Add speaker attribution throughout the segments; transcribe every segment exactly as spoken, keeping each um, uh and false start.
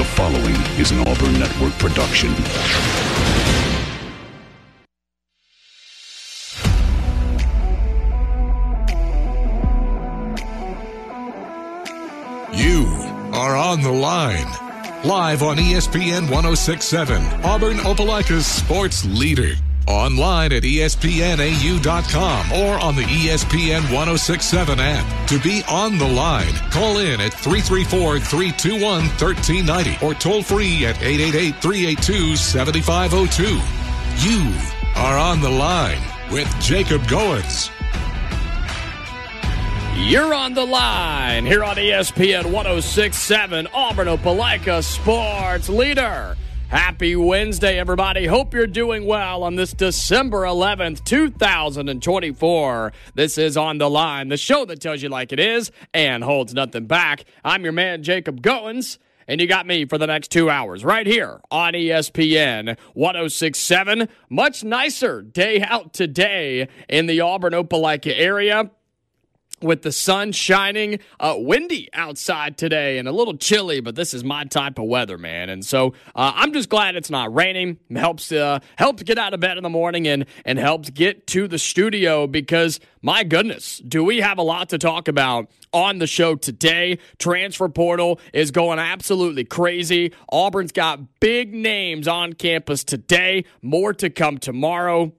Speaker 1: The following is an Auburn Network production.
Speaker 2: You are on the line. Live on E S P N one oh six point seven, Auburn Opelika's sports leader. Online at E S P N A U dot com or on the E S P N one oh six point seven app. To be on the line, call in at three three four, three two one, one three nine zero or toll free at eight eight eight, three eight two, seven five zero two. You are on the line with Jacob Goins.
Speaker 3: You're on the line here on E S P N one oh six point seven, Auburn Opelika sports leader. Happy Wednesday, everybody. Hope you're doing well on this December eleventh, two thousand twenty-four. This is On the Line, the show that tells you like it is and holds nothing back. I'm your man, Jacob Goins, and you got me for the next two hours right here on E S P N one oh six point seven. Much nicer day out today in the Auburn Opelika area, with the sun shining, uh, windy outside today and a little chilly, but this is my type of weather, man. And so uh, I'm just glad it's not raining. It helps uh, helps get out of bed in the morning and, and helps get to the studio because, my goodness, do we have a lot to talk about on the show today. Transfer portal is going absolutely crazy. Auburn's got big names on campus today. More to come tomorrow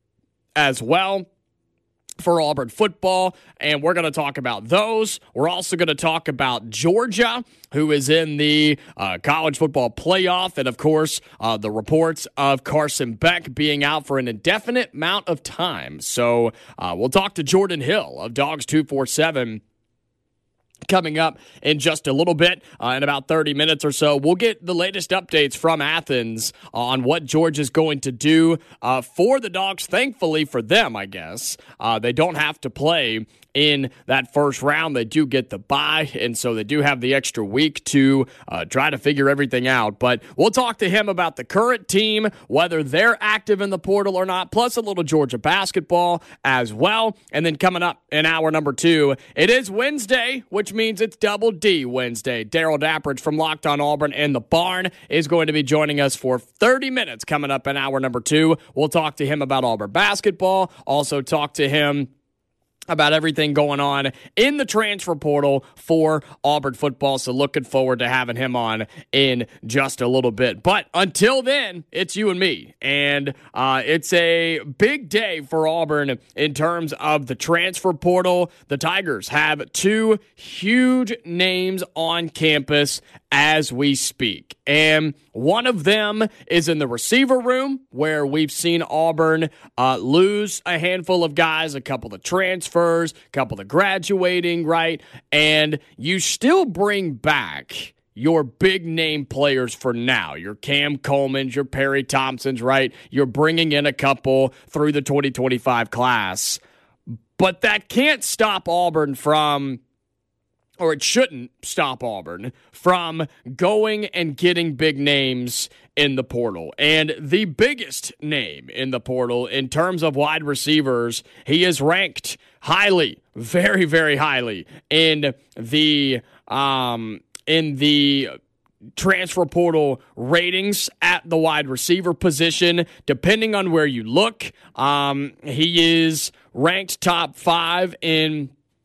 Speaker 3: as well for Auburn football, and we're going to talk about those. We're also going to talk about Georgia, who is in the uh, college football playoff, and of course, uh, the reports of Carson Beck being out for an indefinite amount of time. So uh, we'll talk to Jordan Hill of Dogs two forty-seven coming up in just a little bit, uh, in about thirty minutes or so. We'll get the latest updates from Athens on what Georgia's going to do uh, for the Dogs. Thankfully for them, I guess, uh, they don't have to play in that first round. They do get the bye, and so they do have the extra week to uh, try to figure everything out. But we'll talk to him about the current team, whether they're active in the portal or not, plus a little Georgia basketball as well. And then coming up in hour number two, it is Wednesday, which means it's Double D Wednesday. Daryl Dappridge from Locked on Auburn and The Barn is going to be joining us for thirty minutes coming up in hour number two. We'll talk to him about Auburn basketball, also talk to him about everything going on in the transfer portal for Auburn football. So looking forward to having him on in just a little bit. But until then, it's you and me. And uh, it's a big day for Auburn in terms of the transfer portal. The Tigers have two huge names on campus as we speak. And one of them is in the receiver room, where we've seen Auburn uh, lose a handful of guys, a couple of transfers, a couple of graduating, right? And you still bring back your big name players for now. Your Cam Coleman's, your Perry Thompson's, right? You're bringing in a couple through the twenty twenty-five class. But that can't stop Auburn from, or it shouldn't stop Auburn from going and getting big names in the portal. And the biggest name in the portal in terms of wide receivers, he is ranked highly, very, very highly in the um, in the transfer portal ratings at the wide receiver position. Depending on where you look, um, he is ranked top five in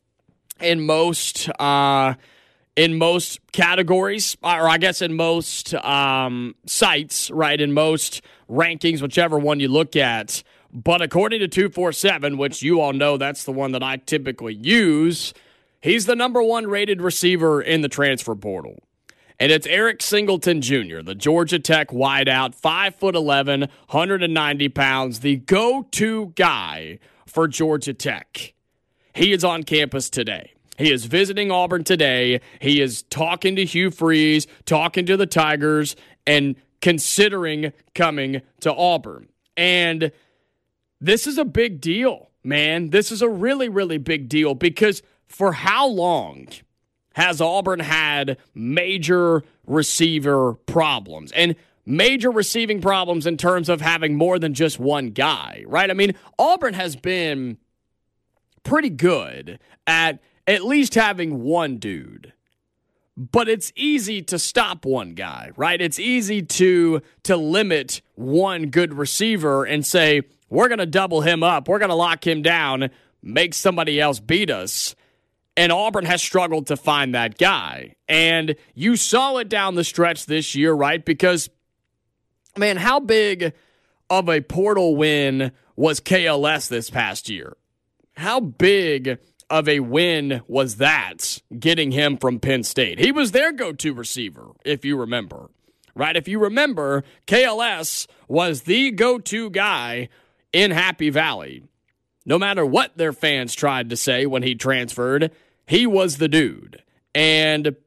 Speaker 3: in most uh, in most categories, or I guess in most um, sites, right, in most rankings, whichever one you look at. But according to two forty-seven, which you all know that's the one that I typically use, he's the number one rated receiver in the transfer portal. And it's Eric Singleton Junior, the Georgia Tech wideout, five foot eleven, one hundred ninety pounds, the go-to guy for Georgia Tech. He is on campus today. He is visiting Auburn today. He is talking to Hugh Freeze, talking to the Tigers, and considering coming to Auburn. And this is a big deal, man. This is a really, really big deal, because for how long has Auburn had major receiver problems? And major receiving problems in terms of having more than just one guy, right? I mean, Auburn has been pretty good at at least having one dude. But it's easy to stop one guy, right? It's easy to to limit one good receiver and say, we're going to double him up. We're going to lock him down, make somebody else beat us. And Auburn has struggled to find that guy. And you saw it down the stretch this year, right? Because, man, how big of a portal win was K L S this past year? How big of a win was that, getting him from Penn State? He was their go-to receiver, if you remember. Right? If you remember, K L S was the go-to guy in Happy Valley. No matter what their fans tried to say when he transferred, he was the dude. And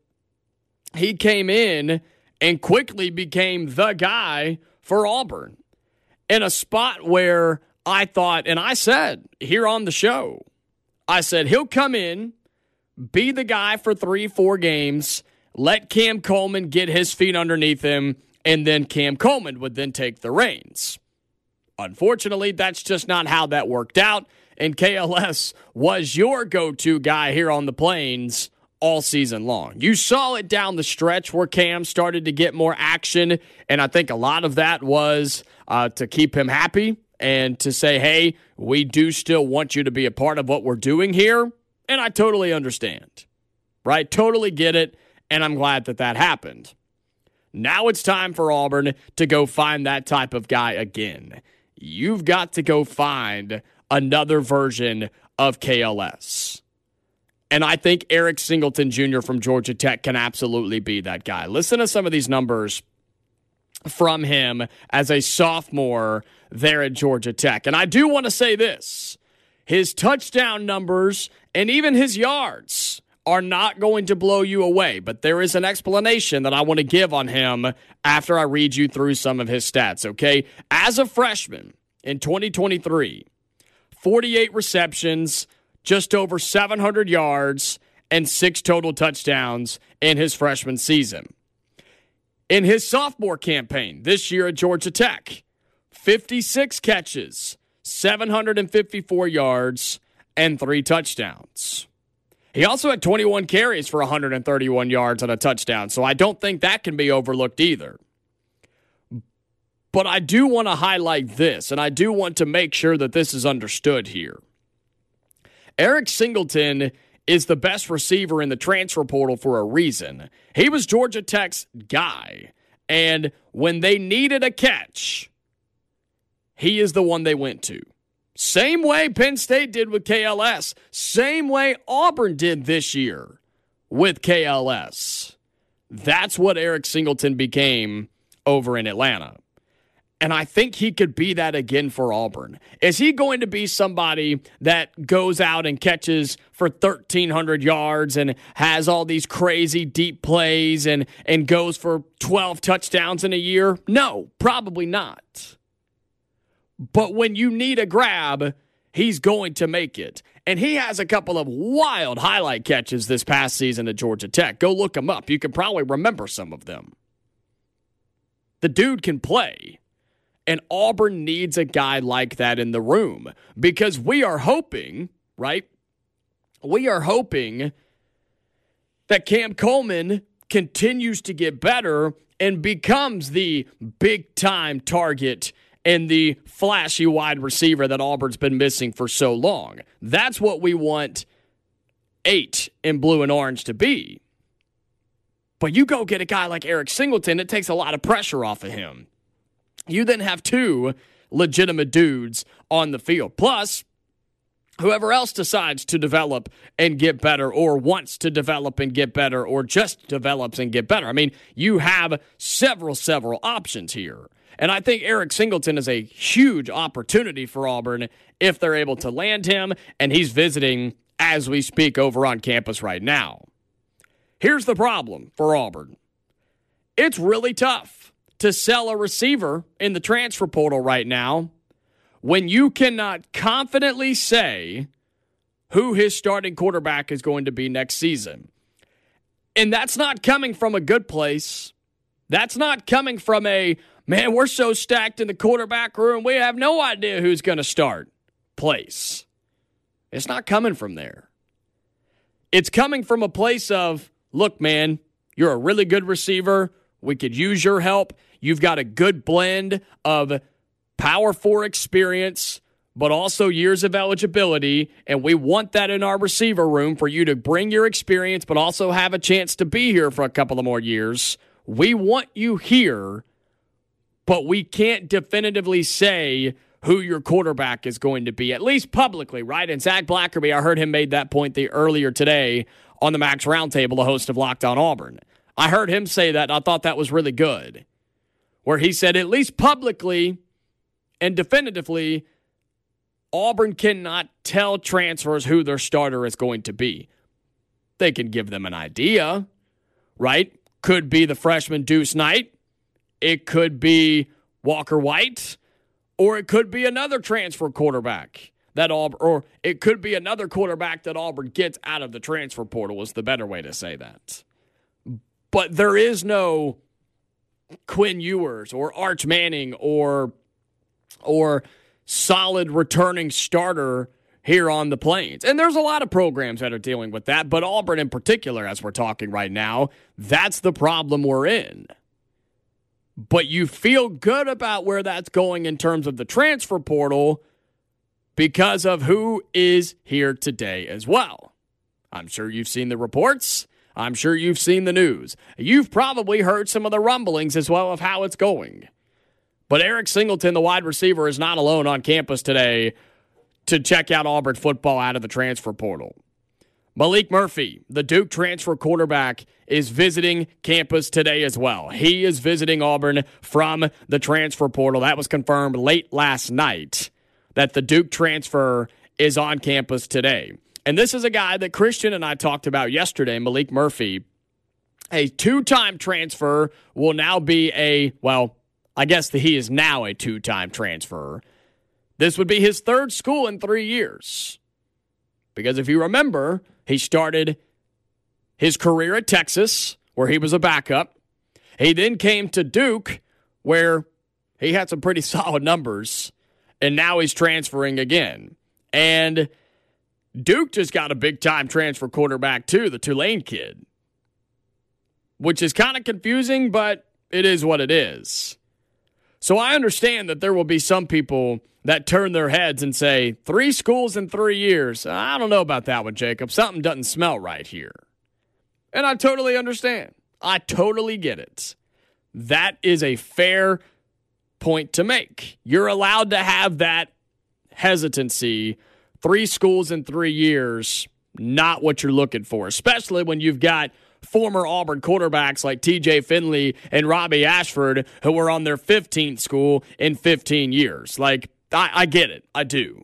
Speaker 3: he came in and quickly became the guy for Auburn in a spot where I thought, and I said here on the show, I said, he'll come in, be the guy for three, four games, let Cam Coleman get his feet underneath him, and then Cam Coleman would then take the reins. Unfortunately, that's just not how that worked out, and K L S was your go-to guy here on the Plains all season long. You saw it down the stretch where Cam started to get more action, and I think a lot of that was uh, to keep him happy and to say, hey, we do still want you to be a part of what we're doing here. And I totally understand, right? Totally get it. And I'm glad that that happened. Now it's time for Auburn to go find that type of guy again. You've got to go find another version of K L S. And I think Eric Singleton Junior from Georgia Tech can absolutely be that guy. Listen to some of these numbers from him as a sophomore there at Georgia Tech. And I do want to say this. His touchdown numbers and even his yards are not going to blow you away, but there is an explanation that I want to give on him after I read you through some of his stats, okay? As a freshman in twenty twenty-three, forty-eight receptions, just over seven hundred yards, and six total touchdowns in his freshman season. In his sophomore campaign this year at Georgia Tech, fifty-six catches, seven hundred fifty-four yards, and three touchdowns. He also had twenty-one carries for one hundred thirty-one yards and a touchdown, so I don't think that can be overlooked either. But I do want to highlight this, and I do want to make sure that this is understood here. Eric Singleton is the best receiver in the transfer portal for a reason. He was Georgia Tech's guy, and when they needed a catch, he is the one they went to. Same way Penn State did with K L S. Same way Auburn did this year with K L S. That's what Eric Singleton became over in Atlanta. And I think he could be that again for Auburn. Is he going to be somebody that goes out and catches for thirteen hundred yards and has all these crazy deep plays and, and goes for twelve touchdowns in a year? No, probably not. But when you need a grab, he's going to make it. And he has a couple of wild highlight catches this past season at Georgia Tech. Go look them up. You can probably remember some of them. The dude can play. And Auburn needs a guy like that in the room because we are hoping, right? We are hoping that Cam Coleman continues to get better and becomes the big-time target and the flashy wide receiver that Auburn's been missing for so long. That's what we want eight in blue and orange to be. But you go get a guy like Eric Singleton, it takes a lot of pressure off of him. You then have two legitimate dudes on the field. Plus, whoever else decides to develop and get better or wants to develop and get better or just develops and get better. I mean, you have several, several options here. And I think Eric Singleton is a huge opportunity for Auburn if they're able to land him, and he's visiting as we speak over on campus right now. Here's the problem for Auburn. It's really tough to sell a receiver in the transfer portal right now when you cannot confidently say who his starting quarterback is going to be next season. And that's not coming from a good place. That's not coming from a, man, we're so stacked in the quarterback room, we have no idea who's going to start place. It's not coming from there. It's coming from a place of, look, man, You're a really good receiver. We could use your help. You've got a good blend of Power Four experience, but also years of eligibility, and we want that in our receiver room for you to bring your experience, but also have a chance to be here for a couple of more years. We want you here, but we can't definitively say who your quarterback is going to be, at least publicly, right? And Zach Blackerby, I heard him made that point the earlier today on the Max Roundtable, the host of Locked On Auburn. I heard him say that, and I thought that was really good, where he said, at least publicly and definitively, Auburn cannot tell transfers who their starter is going to be. They can give them an idea, right? Could be the freshman Deuce Knight. It could be Walker White. Or it could be another transfer quarterback that Auburn, or it could be another quarterback that Auburn gets out of the transfer portal is the better way to say that. But there is no Quinn Ewers or Arch Manning or or solid returning starter here on the Plains. And there's a lot of programs that are dealing with that, but Auburn in particular, as we're talking right now, that's the problem we're in. But you feel good about where that's going in terms of the transfer portal because of who is here today as well. I'm sure you've seen the reports. I'm sure you've seen the news. You've probably heard some of the rumblings as well of how it's going. But Eric Singleton, the wide receiver, is not alone on campus today to check out Auburn football out of the transfer portal. Malik Murphy, the Duke transfer quarterback, is visiting campus today as well. He is visiting Auburn from the transfer portal. That was confirmed late last night that the Duke transfer is on campus today. And this is a guy that Christian and I talked about yesterday, Malik Murphy. A two-time transfer will now be a, well, I guess that he is now a two-time transfer. This would be his third school in three years. Because if you remember, he started his career at Texas, where he was a backup. He then came to Duke, where he had some pretty solid numbers, and now he's transferring again. And Duke just got a big-time transfer quarterback, too, the Tulane kid, which is kind of confusing, but it is what it is. So I understand that there will be some people that turn their heads and say, three schools in three years. I don't know about that one, Jacob. Something doesn't smell right here. And I totally understand. I totally get it. That is a fair point to make. You're allowed to have that hesitancy. Three schools in three years, not what you're looking for, especially when you've got former Auburn quarterbacks like T J Finley and Robbie Ashford who were on their fifteenth school in fifteen years. Like, I, I get it. I do.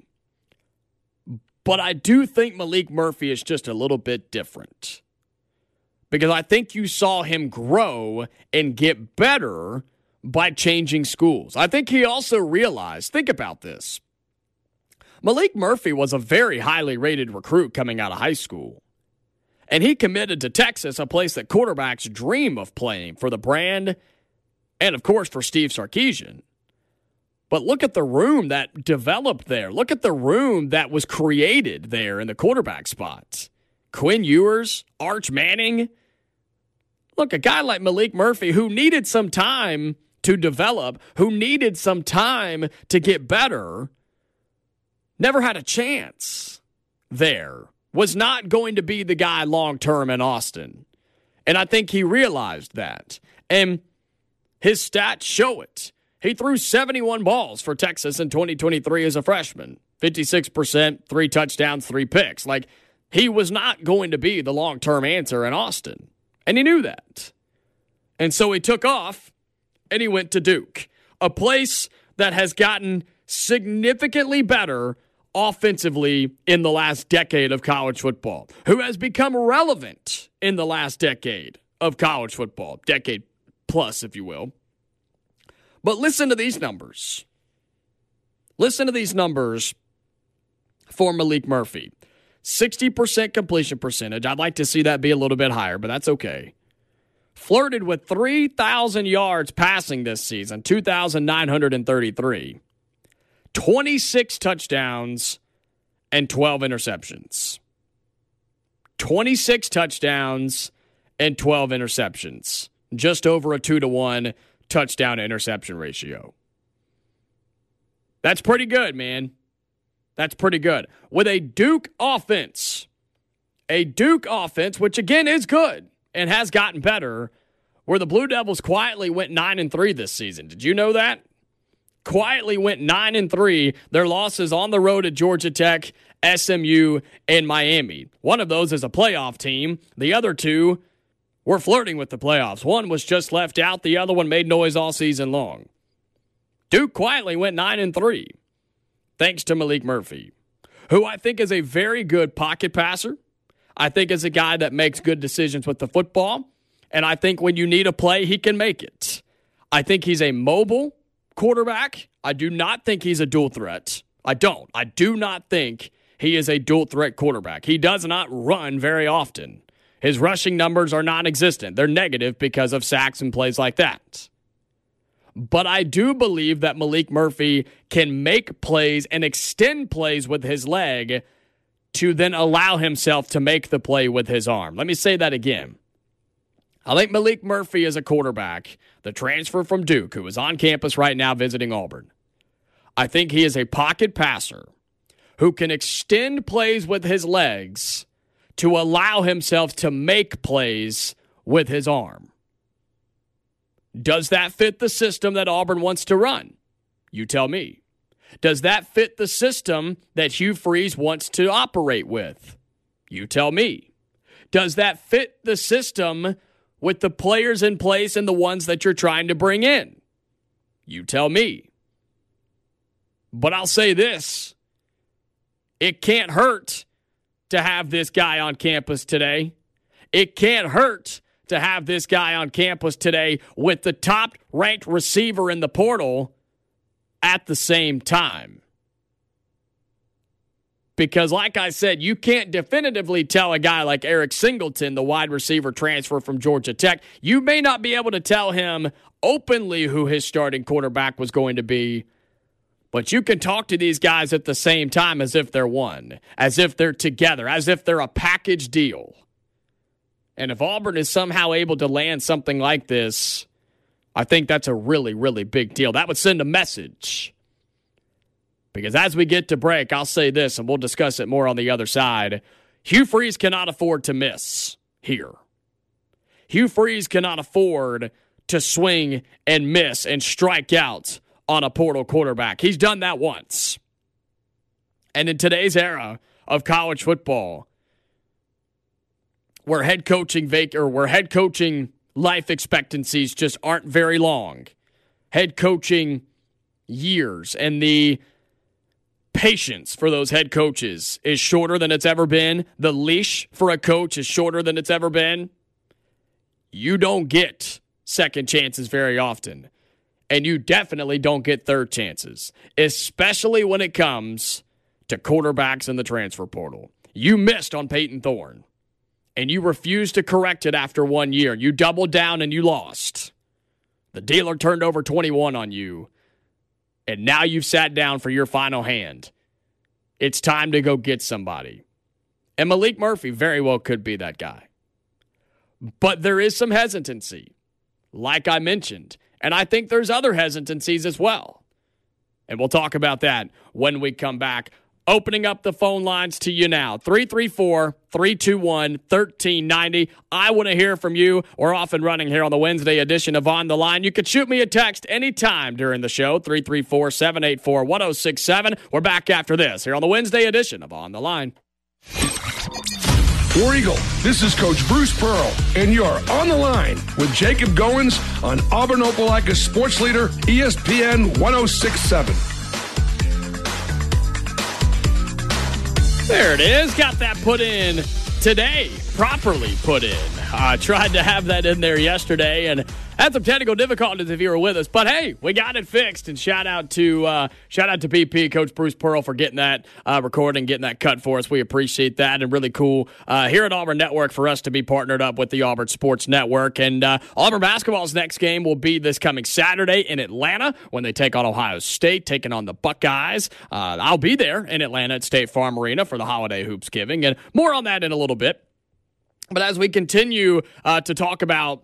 Speaker 3: But I do think Malik Murphy is just a little bit different. Because I think you saw him grow and get better by changing schools. I think he also realized, think about this. Malik Murphy was a very highly rated recruit coming out of high school. And he committed to Texas, a place that quarterbacks dream of playing for the brand and, of course, for Steve Sarkisian. But look at the room that developed there. Look at the room that was created there in the quarterback spot. Quinn Ewers, Arch Manning. Look, a guy like Malik Murphy who needed some time to develop, who needed some time to get better, never had a chance there. Was not going to be the guy long-term in Austin. And I think he realized that. And his stats show it. He threw seventy-one balls for Texas in twenty twenty-three as a freshman. fifty-six percent, three touchdowns, three picks. Like, he was not going to be the long-term answer in Austin. And he knew that. And so he took off, and he went to Duke. A place that has gotten significantly better offensively in the last decade of college football, who has become relevant in the last decade of college football, decade plus, if you will. But listen to these numbers. Listen to these numbers for Malik Murphy. sixty percent completion percentage. I'd like to see that be a little bit higher, but that's okay. Flirted with three thousand yards passing this season, two thousand nine hundred thirty-three. twenty-six touchdowns and twelve interceptions. twenty-six touchdowns and twelve interceptions. Just over a two to one touchdown to interception ratio. That's pretty good, man. That's pretty good. With a Duke offense, a Duke offense, which again is good and has gotten better, where the Blue Devils quietly went nine and three this season. Did you know that? Quietly went nine and three. Their losses on the road at Georgia Tech, S M U, and Miami. One of those is a playoff team. The other two were flirting with the playoffs. One was just left out. The other one made noise all season long. Duke quietly went nine and three, thanks to Malik Murphy, who I think is a very good pocket passer. I think is a guy that makes good decisions with the football. And I think when you need a play, he can make it. I think he's a mobile quarterback. I do not think he's a dual threat. I don't. I do not think he is a dual threat quarterback. He does not run very often. His rushing numbers are non-existent. They're negative because of sacks and plays like that. But I do believe that Malik Murphy can make plays and extend plays with his leg to then allow himself to make the play with his arm. Let me say that again. I think Malik Murphy is a quarterback, the transfer from Duke, who is on campus right now visiting Auburn. I think he is a pocket passer who can extend plays with his legs to allow himself to make plays with his arm. Does that fit the system that Auburn wants to run? You tell me. Does that fit the system that Hugh Freeze wants to operate with? You tell me. Does that fit the system with the players in place and the ones that you're trying to bring in? You tell me. But I'll say this. It can't hurt to have this guy on campus today. It can't hurt to have this guy on campus today with the top-ranked receiver in the portal at the same time. Because like I said, you can't definitively tell a guy like Eric Singleton, the wide receiver transfer from Georgia Tech, you may not be able to tell him openly who his starting quarterback was going to be, but you can talk to these guys at the same time as if they're one, as if they're together, as if they're a package deal. And if Auburn is somehow able to land something like this, I think that's a really, really big deal. That would send a message. Because as we get to break, I'll say this, and we'll discuss it more on the other side. Hugh Freeze cannot afford to miss here. Hugh Freeze cannot afford to swing and miss and strike out on a portal quarterback. He's done that once. And in today's era of college football, where head coaching vac- or where head coaching life expectancies just aren't very long, head coaching years and the patience for those head coaches is shorter than it's ever been. The leash for a coach is shorter than it's ever been. You don't get second chances very often. And you definitely don't get third chances, especially when it comes to quarterbacks in the transfer portal. You missed on Peyton Thorne, and you refused to correct it after one year. You doubled down and you lost. The dealer turned over twenty-one on you, and now you've sat down for your final hand. It's time to go get somebody. And Malik Murphy very well could be that guy. But there is some hesitancy, like I mentioned. And I think there's other hesitancies as well. And we'll talk about that when we come back. Opening up the phone lines to you now. three three four, three two one, one three nine zero. I want to hear from you. We're off and running here on the Wednesday edition of On the Line. You can shoot me a text anytime during the show. three three four, seven eight four, one zero six seven. We're back after this here on the Wednesday edition of On the Line.
Speaker 1: War Eagle, this is Coach Bruce Pearl, and you're On the Line with Jacob Goins on Auburn Opelika Sports Leader, E S P N one oh six point seven.
Speaker 3: There it is. Got that put in today. Properly put in. I uh, tried to have that in there yesterday and had some technical difficulties if you were with us. But hey, we got it fixed. And shout out to uh, shout out to P P, Coach Bruce Pearl, for getting that uh, recording, getting that cut for us. We appreciate that, and really cool uh, here at Auburn Network for us to be partnered up with the Auburn Sports Network. And uh, Auburn basketball's next game will be this coming Saturday in Atlanta when they take on Ohio State, taking on the Buckeyes. Uh, I'll be there in Atlanta at State Farm Arena for the Holiday Hoopsgiving, and more on that in a little bit. But as we continue uh, to talk about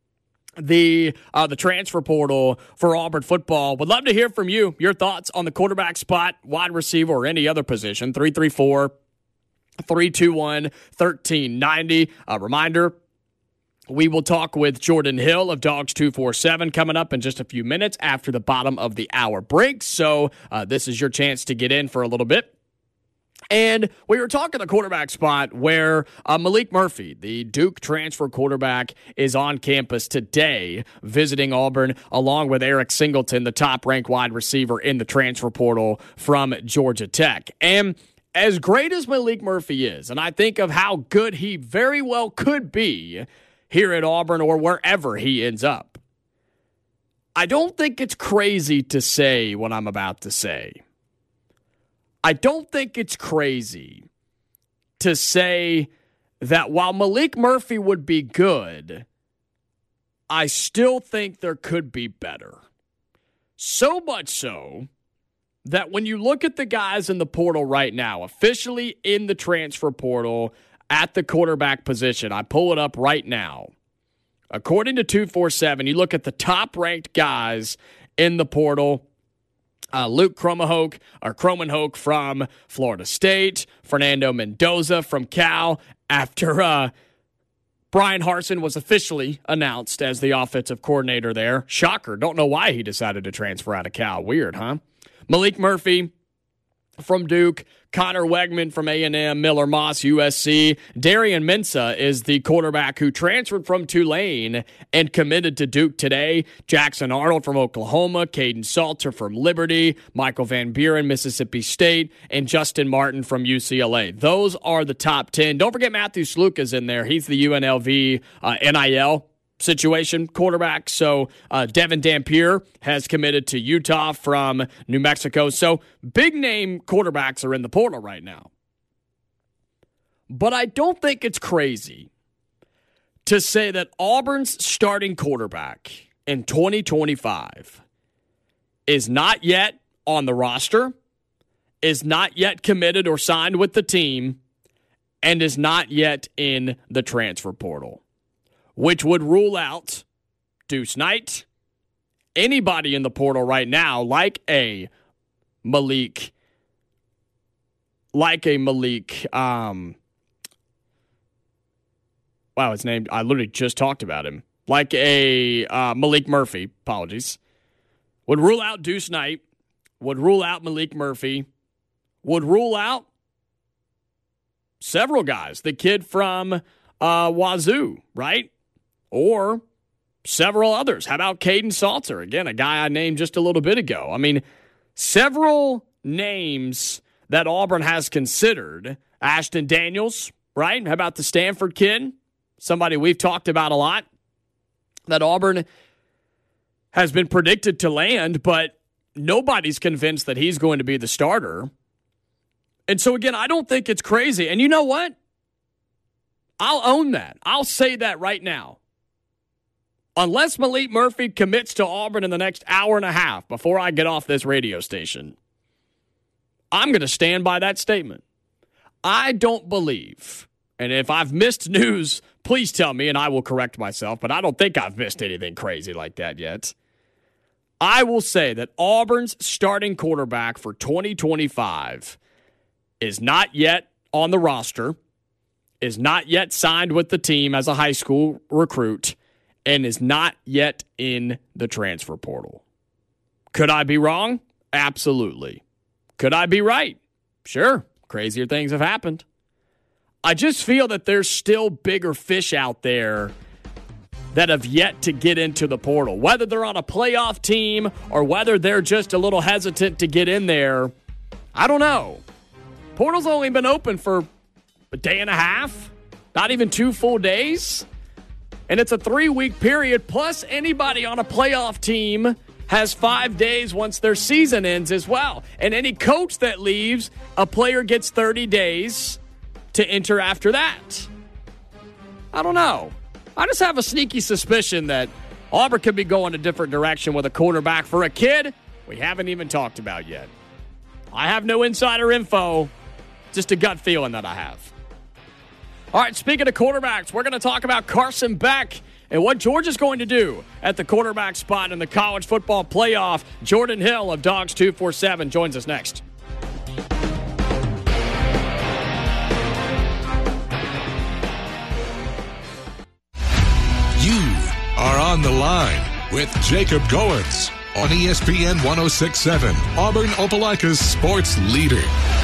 Speaker 3: the uh, the transfer portal for Auburn football, would love to hear from you, your thoughts on the quarterback spot, wide receiver, or any other position. three three four, three two one, one three nine zero. A reminder, we will talk with Jordan Hill of Dogs two forty-seven coming up in just a few minutes after the bottom of the hour break. So uh, this is your chance to get in for a little bit. And we were talking the quarterback spot where uh, Maalik Murphy, the Duke transfer quarterback, is on campus today visiting Auburn along with Eric Singleton, the top-ranked wide receiver in the transfer portal from Georgia Tech. And as great as Maalik Murphy is, and I think of how good he very well could be here at Auburn or wherever he ends up, I don't think it's crazy to say what I'm about to say. I don't think it's crazy to say that while Maalik Murphy would be good, I still think there could be better. So much so that when you look at the guys in the portal right now, officially in the transfer portal at the quarterback position, I pull it up right now. According to two forty-seven, you look at the top-ranked guys in the portal. Uh, Luke Kromenhoek, or Kromenhoek from Florida State, Fernando Mendoza from Cal, after uh, Brian Harsin was officially announced as the offensive coordinator there. Shocker. Don't know why he decided to transfer out of Cal. Weird, huh? Maalik Murphy from Duke, Connor Wegman from A and M, Miller Moss, U S C. Darian Mensah is the quarterback who transferred from Tulane and committed to Duke today. Jackson Arnold from Oklahoma, Caden Salter from Liberty, Michael Van Buren, Mississippi State, and Justin Martin from U C L A. Those are the top ten. Don't forget Matthew Sluka's in there. He's the U N L V uh, N I L situation quarterback. So uh, Devin Dampier has committed to Utah from New Mexico. So big name quarterbacks are in the portal right now. But I don't think it's crazy to say that Auburn's starting quarterback in twenty twenty-five is not yet on the roster, is not yet committed or signed with the team, and is not yet in the transfer portal, which would rule out Deuce Knight, anybody in the portal right now, like a Malik, like a Malik, um, wow, his name, I literally just talked about him, like a uh, Maalik Murphy, apologies, would rule out Deuce Knight, would rule out Maalik Murphy, would rule out several guys, the kid from uh, Wazoo, right? Or several others. How about Caden Salter? Again, a guy I named just a little bit ago. I mean, several names that Auburn has considered. Ashton Daniels, right? How about the Stanford kid? Somebody we've talked about a lot. That Auburn has been predicted to land, but nobody's convinced that he's going to be the starter. And so, again, I don't think it's crazy. And you know what? I'll own that. I'll say that right now. Unless Maalik Murphy commits to Auburn in the next hour and a half before I get off this radio station, I'm going to stand by that statement. I don't believe, and if I've missed news, please tell me and I will correct myself, but I don't think I've missed anything crazy like that yet. I will say that Auburn's starting quarterback for twenty twenty-five is not yet on the roster, is not yet signed with the team as a high school recruit, and is not yet in the transfer portal. Could I be wrong? Absolutely. Could I be right? Sure. Crazier things have happened. I just feel that there's still bigger fish out there that have yet to get into the portal. Whether they're on a playoff team or whether they're just a little hesitant to get in there, I don't know. Portal's only been open for a day and a half, not even two full days. And it's a three-week period, plus anybody on a playoff team has five days once their season ends as well. And any coach that leaves, a player gets thirty days to enter after that. I don't know. I just have a sneaky suspicion that Auburn could be going a different direction with a quarterback for a kid we haven't even talked about yet. I have no insider info, just a gut feeling that I have. All right, speaking of quarterbacks, we're going to talk about Carson Beck and what Georgia's going to do at the quarterback spot in the college football playoff. Jordan Hill of Dogs two forty-seven joins us next.
Speaker 2: You are on the line with Jacob Goins on E S P N one oh six point seven, Auburn Opelika's sports leader.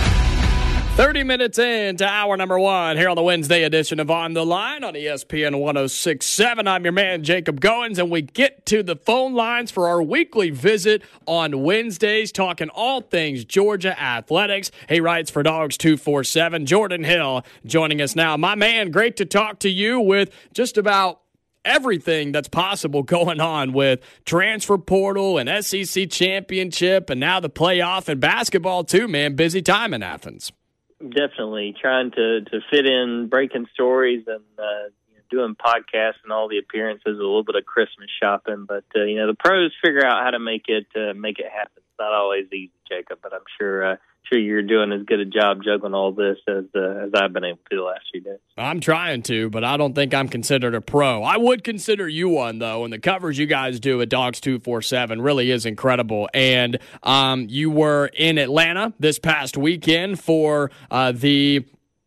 Speaker 3: thirty minutes into hour number one here on the Wednesday edition of On the Line on E S P N one oh six point seven. I'm your man, Jacob Goins, and we get to the phone lines for our weekly visit on Wednesdays, talking all things Georgia athletics. He writes for Dogs two forty-seven. Jordan Hill joining us now. My man, great to talk to you with just about everything that's possible going on with transfer portal and S E C championship and now the playoff and basketball too, man. Busy time in Athens.
Speaker 4: Definitely trying to, to fit in breaking stories and uh, you know, doing podcasts and all the appearances, a little bit of Christmas shopping. But, uh, you know, the pros figure out how to make it uh, make it happen. It's not always easy, Jacob, but I'm sure uh, sure you're doing as good a job juggling all this as uh, as I've been able to the last few days.
Speaker 3: I'm trying to, but I don't think I'm considered a pro. I would consider you one, though, and the coverage you guys do at Dogs two forty-seven really is incredible. And um, you were in Atlanta this past weekend for uh, the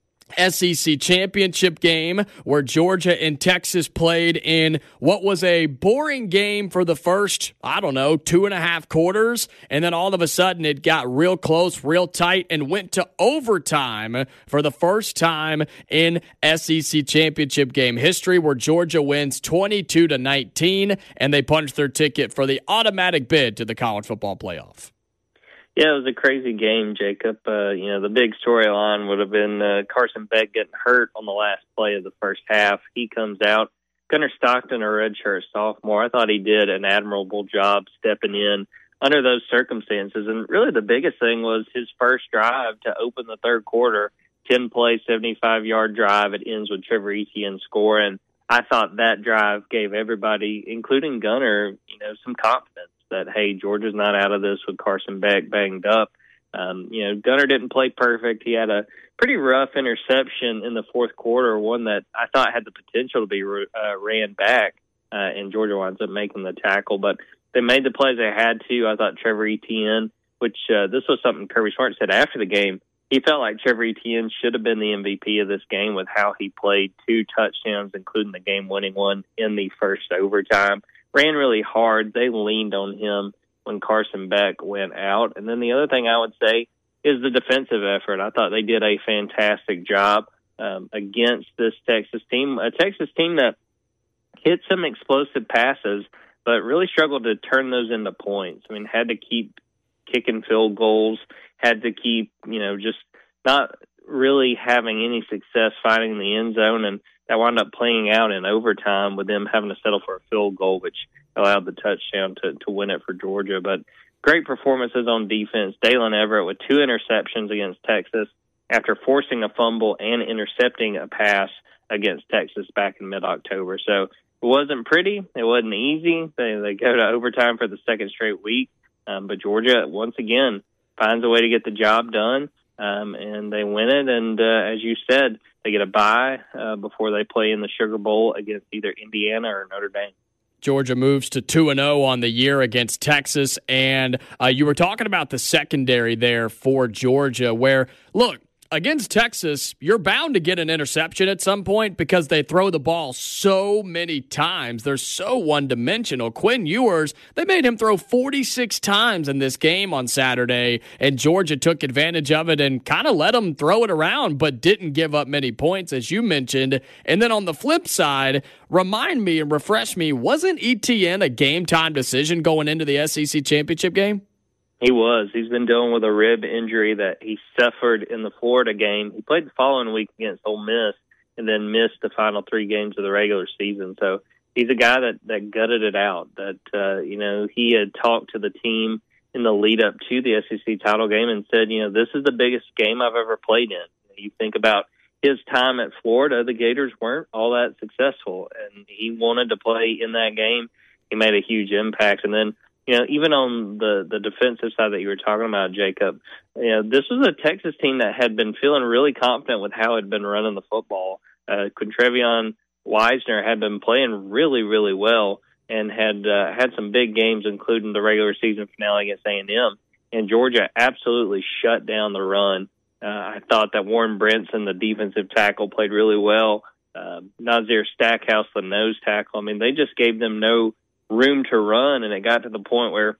Speaker 3: S E C championship game where Georgia and Texas played in what was a boring game for the first, I don't know, two and a half quarters. And then all of a sudden it got real close, real tight, and went to overtime for the first time in S E C championship game history, where Georgia wins twenty-two to nineteen, and they punched their ticket for the automatic bid to the college football playoff.
Speaker 4: Yeah, it was a crazy game, Jacob. Uh, you know, the big storyline would have been uh, Carson Beck getting hurt on the last play of the first half. He comes out. Gunnar Stockton, a redshirt sophomore, I thought he did an admirable job stepping in under those circumstances. And really the biggest thing was his first drive to open the third quarter, ten-play, seventy-five-yard drive. It ends with Trevor Etienne scoring. I thought that drive gave everybody, including Gunnar, you know, some confidence that, hey, Georgia's not out of this with Carson Beck banged up. Um, you know, Gunnar didn't play perfect. He had a pretty rough interception in the fourth quarter, one that I thought had the potential to be uh, ran back, uh, and Georgia winds up making the tackle. But they made the plays they had to. I thought Trevor Etienne, which uh, this was something Kirby Smart said after the game, he felt like Trevor Etienne should have been the M V P of this game with how he played two touchdowns, including the game-winning one in the first overtime. Ran really hard. They leaned on him when Carson Beck went out. And then the other thing I would say is the defensive effort. I thought they did a fantastic job um, against this Texas team, a Texas team that hit some explosive passes, but really struggled to turn those into points. I mean, had to keep kicking field goals, had to keep, you know, just not really having any success finding the end zone, and that wound up playing out in overtime with them having to settle for a field goal, which allowed the touchdown to, to win it for Georgia. But great performances on defense. Dalen Everett with two interceptions against Texas after forcing a fumble and intercepting a pass against Texas back in mid-October. So it wasn't pretty. It wasn't easy. They, they go to overtime for the second straight week. Um, but Georgia, once again, finds a way to get the job done. Um, and they win it, and uh, as you said, they get a bye uh, before they play in the Sugar Bowl against either Indiana or Notre Dame.
Speaker 3: Georgia moves to two and oh on the year against Texas, and uh, you were talking about the secondary there for Georgia, where, look, against Texas, you're bound to get an interception at some point because they throw the ball so many times. They're so one-dimensional. Quinn Ewers, they made him throw forty-six times in this game on Saturday, and Georgia took advantage of it and kind of let them throw it around, but didn't give up many points, as you mentioned. And then on the flip side, remind me and refresh me, wasn't Etienne a game-time decision going into the S E C championship game?
Speaker 4: He was. He's been dealing with a rib injury that he suffered in the Florida game. He played the following week against Ole Miss and then missed the final three games of the regular season. So he's a guy that, that gutted it out, that, uh, you know, he had talked to the team in the lead up to the S E C title game and said, you know, this is the biggest game I've ever played in. You think about his time at Florida, the Gators weren't all that successful, and he wanted to play in that game. He made a huge impact. And then, you know, even on the, the defensive side that you were talking about, Jacob, you know, this was a Texas team that had been feeling really confident with how it had been running the football. Uh, Quintrevion Wisner had been playing really, really well and had uh, had some big games, including the regular season finale against A and M. And Georgia absolutely shut down the run. Uh, I thought that Warren Brinson, the defensive tackle, played really well. Uh, Nazir Stackhouse, the nose tackle. I mean, they just gave them no room to run, and it got to the point where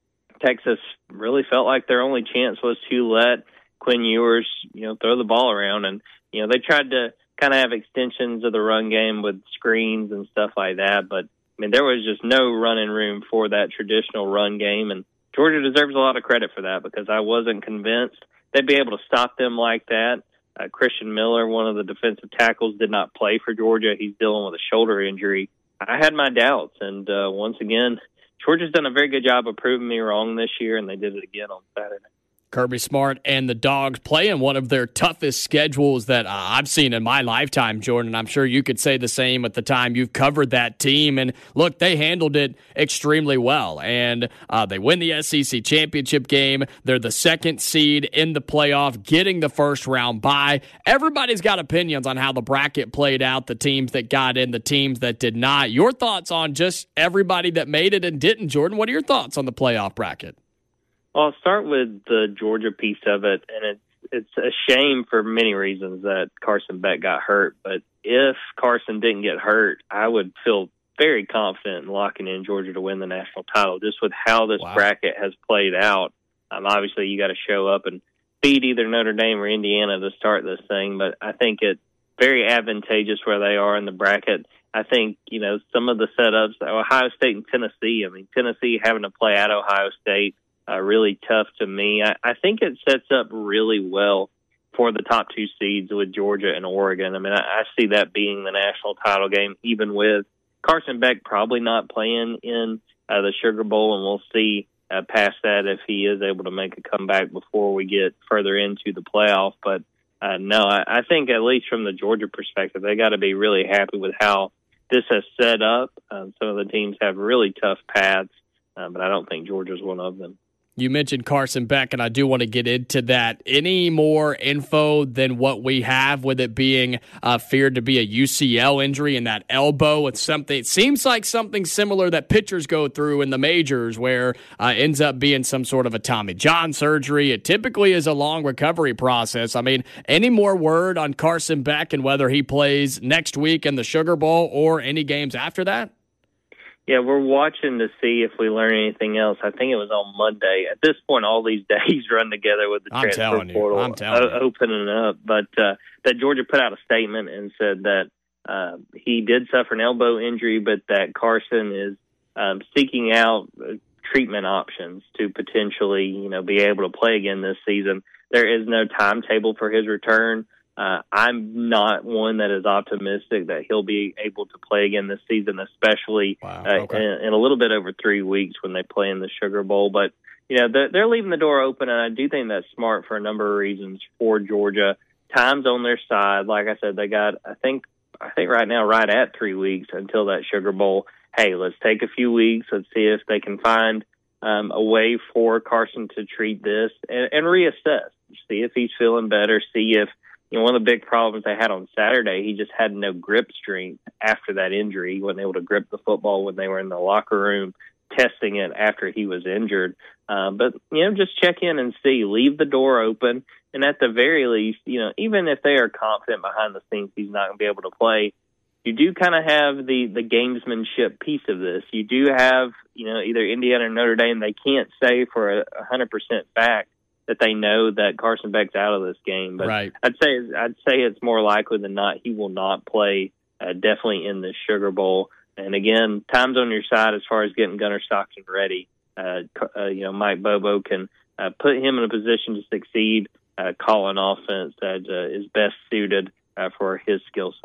Speaker 4: Texas really felt like their only chance was to let Quinn Ewers, you know, throw the ball around. And, you know, they tried to kind of have extensions of the run game with screens and stuff like that. But, I mean, there was just no running room for that traditional run game. And Georgia deserves a lot of credit for that because I wasn't convinced they'd be able to stop them like that. Uh, Christian Miller, one of the defensive tackles, did not play for Georgia. He's dealing with a shoulder injury. I had my doubts. And uh, once again, Georgia's done a very good job of proving me wrong this year, and they did it again on Saturday.
Speaker 3: Kirby Smart and the Dogs playing one of their toughest schedules that uh, I've seen in my lifetime, Jordan. I'm sure you could say the same at the time you've covered that team. And look, they handled it extremely well. And uh, they win the S E C championship game. They're the second seed in the playoff, getting the first round bye. Everybody's got opinions on how the bracket played out, the teams that got in, the teams that did not. Your thoughts on just everybody that made it and didn't, Jordan? What are your thoughts on the playoff bracket?
Speaker 4: Well, I'll start with the Georgia piece of it, and it's it's a shame for many reasons that Carson Beck got hurt. But if Carson didn't get hurt, I would feel very confident in locking in Georgia to win the national title. Just with how this wow. bracket has played out, um, obviously you got to show up and beat either Notre Dame or Indiana to start this thing. But I think it's very advantageous where they are in the bracket. I think, you know, some of the setups, Ohio State and Tennessee. I mean, Tennessee having to play at Ohio State. Uh, really tough to me. I, I think it sets up really well for the top two seeds with Georgia and Oregon. I mean, I, I see that being the national title game, even with Carson Beck probably not playing in uh, the Sugar Bowl, and we'll see uh, past that if he is able to make a comeback before we get further into the playoff. But uh, no, I, I think at least from the Georgia perspective, they got to be really happy with how this has set up. Um, some of the teams have really tough paths, uh, but I don't think Georgia's one of them.
Speaker 3: You mentioned Carson Beck, and I do want to get into that. Any more info than what we have with it being uh, feared to be a U C L injury in that elbow? It's something. It seems like something similar that pitchers go through in the majors, where uh, ends up being some sort of a Tommy John surgery. It typically is a long recovery process. I mean, any more word on Carson Beck and whether he plays next week in the Sugar Bowl or any games after that?
Speaker 4: Yeah, we're watching to see if we learn anything else. I think it was on Monday. At this point, all these days run together with the
Speaker 3: I'm
Speaker 4: transfer portal
Speaker 3: I'm telling
Speaker 4: o- opening up. But uh, that Georgia put out a statement and said that uh, he did suffer an elbow injury, but that Carson is um, seeking out treatment options to potentially, you know, be able to play again this season. There is no timetable for his return. Uh, I'm not one that is optimistic that he'll be able to play again this season, especially
Speaker 3: wow,
Speaker 4: uh,
Speaker 3: okay.
Speaker 4: in, in a little bit over three weeks when they play in the Sugar Bowl. But, you know, they're, they're leaving the door open, and I do think that's smart for a number of reasons for Georgia. Time's on their side. Like I said, they got, I think, I think right now right at three weeks until that Sugar Bowl. Hey, let's take a few weeks. Let's see if they can find um, a way for Carson to treat this and, and reassess. See if he's feeling better. See if, you know, one of the big problems they had on Saturday, he just had no grip strength after that injury. He wasn't able to grip the football when they were in the locker room testing it after he was injured. Uh, but, you know, just check in and see. Leave the door open. And at the very least, you know, even if they are confident behind the scenes he's not going to be able to play, you do kind of have the, the gamesmanship piece of this. You do have, you know, either Indiana or Notre Dame. They can't say for a one hundred percent fact that they know that Carson Beck's out of this game. But
Speaker 3: right.
Speaker 4: I'd say I'd say it's more likely than not he will not play uh, definitely in the Sugar Bowl. And again, time's on your side as far as getting Gunnar Stockton ready. Uh, uh, you know, Mike Bobo can uh, put him in a position to succeed, uh, call an offense that uh, is best suited uh, for his skill set.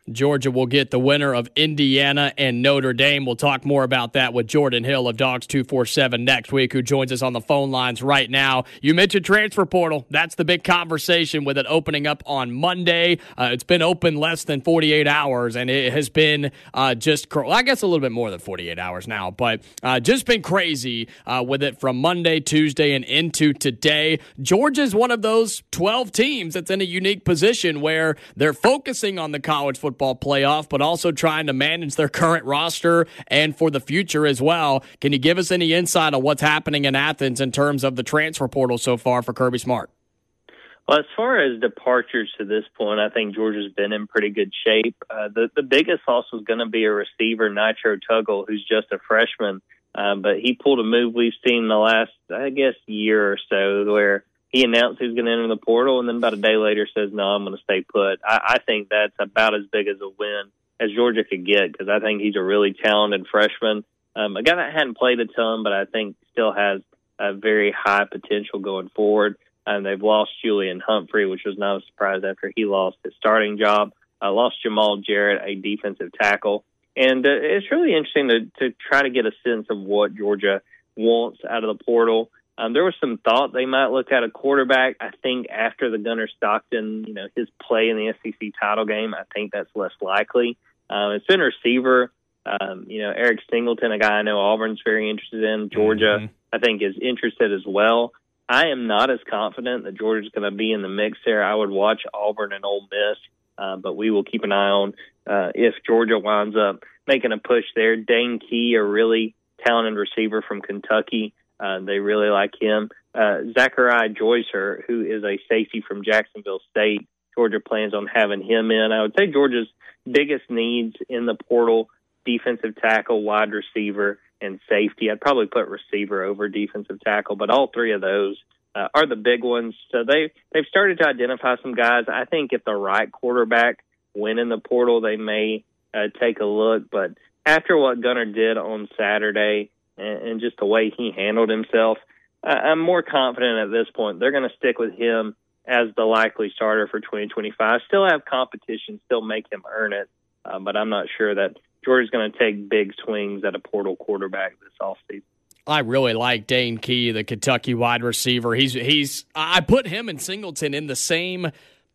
Speaker 3: Georgia will get the winner of Indiana and Notre Dame. We'll talk more about that with Jordan Hill of Dogs two forty-seven next week, who joins us on the phone lines right now. You mentioned transfer portal. That's the big conversation with it opening up on Monday. Uh, it's been open less than forty-eight hours, and it has been uh, just, well, I guess a little bit more than forty-eight hours now, but uh, just been crazy uh, with it from Monday, Tuesday, and into today. Georgia's one of those twelve teams that's in a unique position where they're focusing on the college football playoff, but also trying to manage their current roster and for the future as well. Can you give us any insight on what's happening in Athens in terms of the transfer portal so far for Kirby Smart?
Speaker 4: Well, as far as departures to this point, I think Georgia's been in pretty good shape. Uh, the, the biggest loss was going to be a receiver, Nitro Tuggle, who's just a freshman, uh, but he pulled a move we've seen in the last, I guess, year or so, where he announced he was going to enter the portal, and then about a day later says, no, I'm going to stay put. I, I think that's about as big as a win as Georgia could get, because I think he's a really talented freshman, um, a guy that hadn't played a ton, but I think still has a very high potential going forward. And they've lost Julian Humphrey, which was not a surprise after he lost his starting job. Uh, lost Jamal Jarrett, a defensive tackle. And uh, it's really interesting to, to try to get a sense of what Georgia wants out of the portal. Um, there was some thought they might look at a quarterback. I think after the Gunnar Stockton, you know, his play in the S E C title game, I think that's less likely. Um, it's been receiver. Um, you know, Eric Singleton, a guy I know Auburn's very interested in. Georgia, mm-hmm. I think, is interested as well. I am not as confident that Georgia's going to be in the mix there. I would watch Auburn and Ole Miss, uh, but we will keep an eye on uh, if Georgia winds up making a push there. Dane Key, a really talented receiver from Kentucky. Uh, they really like him. Uh, Zachariah Joycer, who is a safety from Jacksonville State, Georgia plans on having him in. I would say Georgia's biggest needs in the portal, defensive tackle, wide receiver, and safety. I'd probably put receiver over defensive tackle, but all three of those uh, are the big ones. So they, they've started to identify some guys. I think if the right quarterback went in the portal, they may uh, take a look. But after what Gunnar did on Saturday, and just the way he handled himself, I'm more confident at this point they're going to stick with him as the likely starter for twenty twenty-five. Still have competition, still make him earn it, uh, but I'm not sure that Georgia's going to take big swings at a portal quarterback this offseason.
Speaker 3: I really like Dane Key, the Kentucky wide receiver. He's he's I put him and Singleton in the same,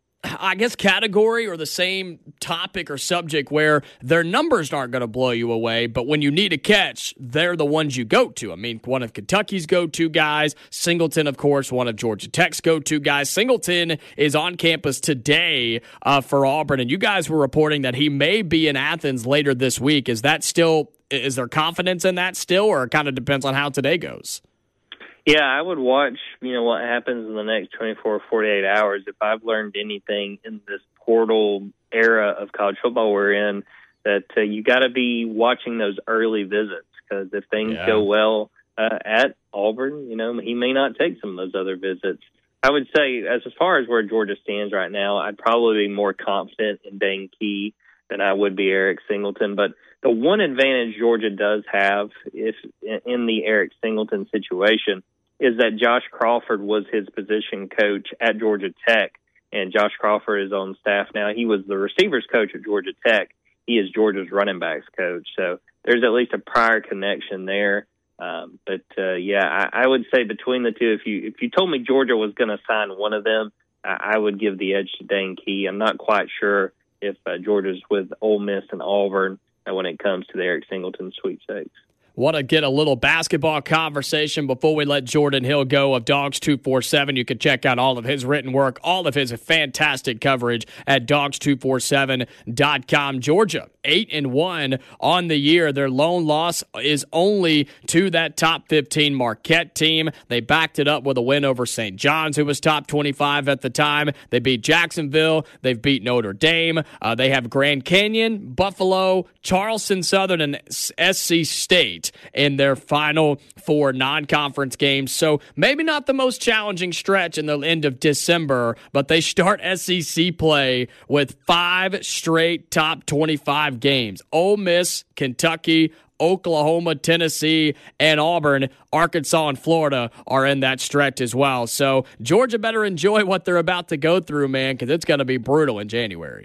Speaker 3: I guess, category or the same topic or subject where their numbers aren't going to blow you away, but when you need a catch, they're the ones you go to. I mean, one of Kentucky's go-to guys. Singleton, of course, one of Georgia Tech's go-to guys. Singleton is on campus today uh, for Auburn, and you guys were reporting that he may be in Athens later this week. Is that still, is there confidence in that still, or it kind of depends on how today goes?
Speaker 4: Yeah, I would watch, you know, what happens in the next twenty-four or forty-eight hours. If I've learned anything in this portal era of college football we're in, that uh, you got to be watching those early visits, because if things yeah. go well uh, at Auburn, you know, he may not take some of those other visits. I would say, as, as far as where Georgia stands right now, I'd probably be more confident in Dane Key than I would be Eric Singleton. But the one advantage Georgia does have if in the Eric Singleton situation is that Josh Crawford was his position coach at Georgia Tech, and Josh Crawford is on staff now. He was the receivers coach at Georgia Tech. He is Georgia's running backs coach. So there's at least a prior connection there. Um, but, uh, yeah, I, I would say between the two, if you if you told me Georgia was going to sign one of them, I, I would give the edge to Dane Key. I'm not quite sure if uh, Georgia's with Ole Miss and Auburn uh, when it comes to the Eric Singleton sweepstakes.
Speaker 3: Want to get a little basketball conversation before we let Jordan Hill go of Dogs two forty-seven. You can check out all of his written work, all of his fantastic coverage at dogs two forty-seven dot com. Georgia, eight and one on the year. Their lone loss is only to that top fifteen Marquette team. They backed it up with a win over Saint John's, who was top twenty-five at the time. They beat Jacksonville. They've beat Notre Dame. Uh, they have Grand Canyon, Buffalo, Charleston Southern, and S C State in their final four non-conference games. So maybe not the most challenging stretch in the end of December, but they start S E C play with five straight top twenty-five games. Ole Miss, Kentucky, Oklahoma, Tennessee, and Auburn, Arkansas, and Florida are in that stretch as well. So Georgia better enjoy what they're about to go through, man, because it's going to be brutal in January.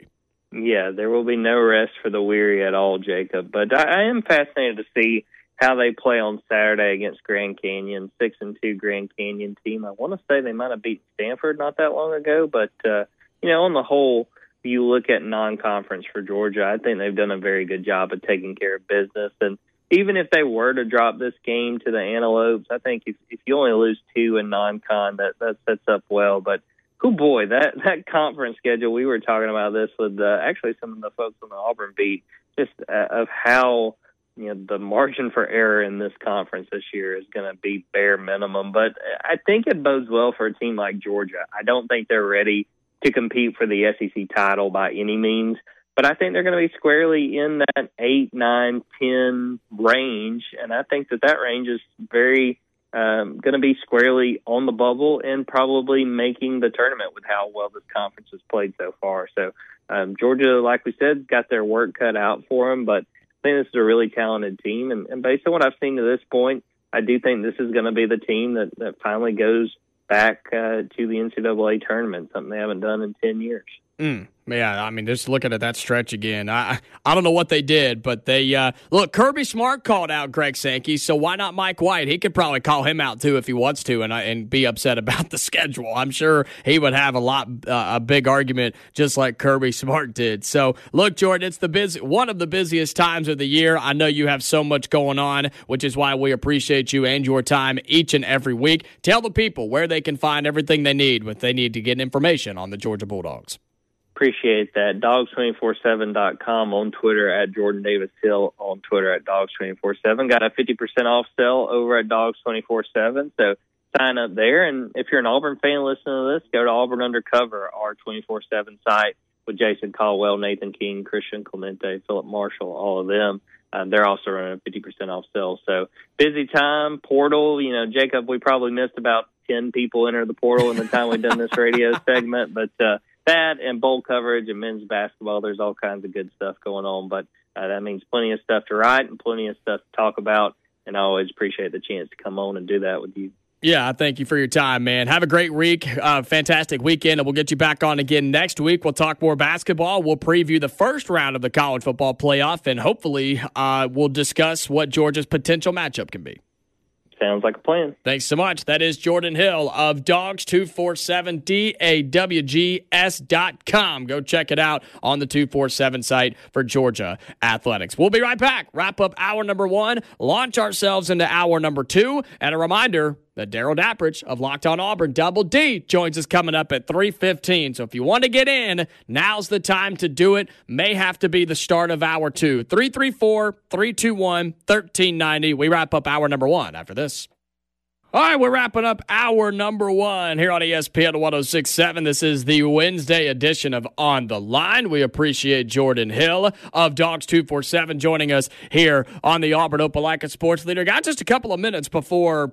Speaker 4: Yeah, there will be no rest for the weary at all, Jacob. But I, I am fascinated to see how they play on Saturday against Grand Canyon, six and two Grand Canyon team. I want to say they might have beaten Stanford not that long ago, but uh, you know, on the whole, if you look at non-conference for Georgia, I think they've done a very good job of taking care of business. And even if they were to drop this game to the Antelopes, I think if, if you only lose two in non-con, that that sets up well. But oh boy, that that conference schedule, we were talking about this with uh, actually some of the folks on the Auburn beat, just uh, of how, you know, the margin for error in this conference this year is going to be bare minimum. But I think it bodes well for a team like Georgia. I don't think they're ready to compete for the S E C title by any means, but I think they're going to be squarely in that eight, nine, ten range, and I think that that range is very um, going to be squarely on the bubble and probably making the tournament with how well this conference has played so far. So um, Georgia, like we said, got their work cut out for them, but I think this is a really talented team, and, and based on what I've seen to this point, I do think this is going to be the team that, that finally goes back uh, to the N C double A tournament, something they haven't done in ten years.
Speaker 3: Mm, yeah, I mean, just looking at that stretch again, I I don't know what they did, but they uh, look. Kirby Smart called out Greg Sankey, so why not Mike White? He could probably call him out too if he wants to, and and be upset about the schedule. I'm sure he would have a lot uh, a big argument, just like Kirby Smart did. So look, Jordan, it's the busy one of the busiest times of the year. I know you have so much going on, which is why we appreciate you and your time each and every week. Tell the people where they can find everything they need if they need to get information on the Georgia Bulldogs.
Speaker 4: Appreciate that. dogs two four seven dot com on Twitter, at Jordan Davis Hill on Twitter, at dogs two four seven. Got a fifty percent off sale over at dogs two four seven, so sign up there. And if you're an Auburn fan listening to this, go to Auburn Undercover, our twenty-four seven site, with Jason Caldwell, Nathan King, Christian Clemente, Philip Marshall, all of them. Um, they're also running a fifty percent off sale. So busy time, portal. You know, Jacob, we probably missed about ten people enter the portal in the time we've done this radio segment, but uh, that and bowl coverage and men's basketball, there's all kinds of good stuff going on. But uh, that means plenty of stuff to write and plenty of stuff to talk about. And I always appreciate the chance to come on and do that with you.
Speaker 3: Yeah, thank you for your time, man. Have a great week, uh, fantastic weekend, and we'll get you back on again next week. We'll talk more basketball. We'll preview the first round of the college football playoff, and hopefully uh, we'll discuss what Georgia's potential matchup can be.
Speaker 4: Sounds like a plan.
Speaker 3: Thanks so much. That is Jordan Hill of dogs two four seven, D A W G S dot com. Go check it out on the two four seven site for Georgia Athletics. We'll be right back. Wrap up hour number one, launch ourselves into hour number two, and a reminder that Daryl Dappridge of Locked On Auburn, Double D, joins us coming up at three fifteen. So if you want to get in, now's the time to do it. May have to be the start of hour two. three three four, three two one, one three nine zero. We wrap up hour number one after this. All right, we're wrapping up hour number one here on E S P N one oh six point seven. This is the Wednesday edition of On the Line. We appreciate Jordan Hill of dogs two four seven joining us here on the Auburn Opelika Sports Leader. Got just a couple of minutes before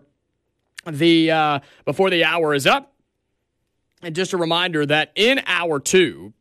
Speaker 3: the uh, before the hour is up. And just a reminder that in hour two,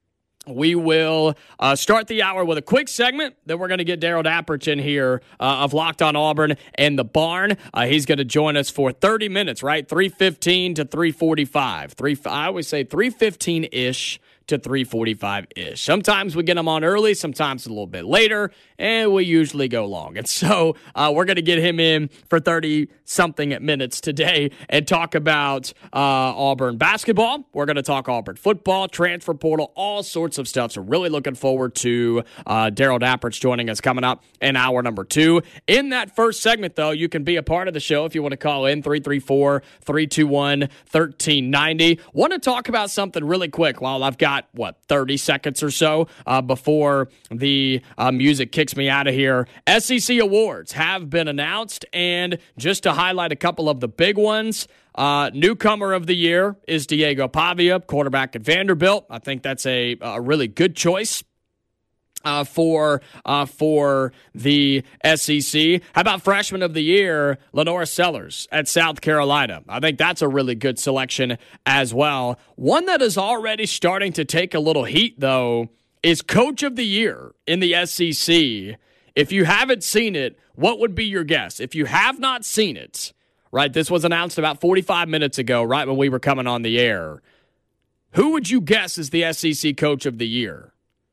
Speaker 3: we will uh, start the hour with a quick segment. Then we're going to get Daryl Dappridge in here uh, of Locked On Auburn and the Barn. Uh, he's going to join us for thirty minutes, right? three fifteen to three forty-five. Three, I always say three fifteen-ish to three forty-five-ish. Sometimes we get them on early, sometimes a little bit later, and we usually go long. And so uh, we're going to get him in for thirty-something minutes today and talk about uh, Auburn basketball. We're going to talk Auburn football, transfer portal, all sorts of stuff. So really looking forward to uh, Daryl Dappridge joining us coming up in hour number two. In that first segment, though, you can be a part of the show if you want to call in, three three four, three two one, one three nine zero. Want to talk about something really quick while I've got what, thirty seconds or so uh, before the uh, music kicks me out of here. S E C awards have been announced, and just to highlight a couple of the big ones, uh, newcomer of the year is Diego Pavia, quarterback at Vanderbilt. I think that's a, a really good choice Uh, for uh, for the S E C. How about freshman of the year, Lenora Sellers at South Carolina? I think that's a really good selection as well. One that is already starting to take a little heat, though, is coach of the year in the S E C. If you haven't seen it, what would be your guess? If you have not seen it, right, this was announced about forty-five minutes ago, right when we were coming on the air. Who would you guess is the S E C coach of the year?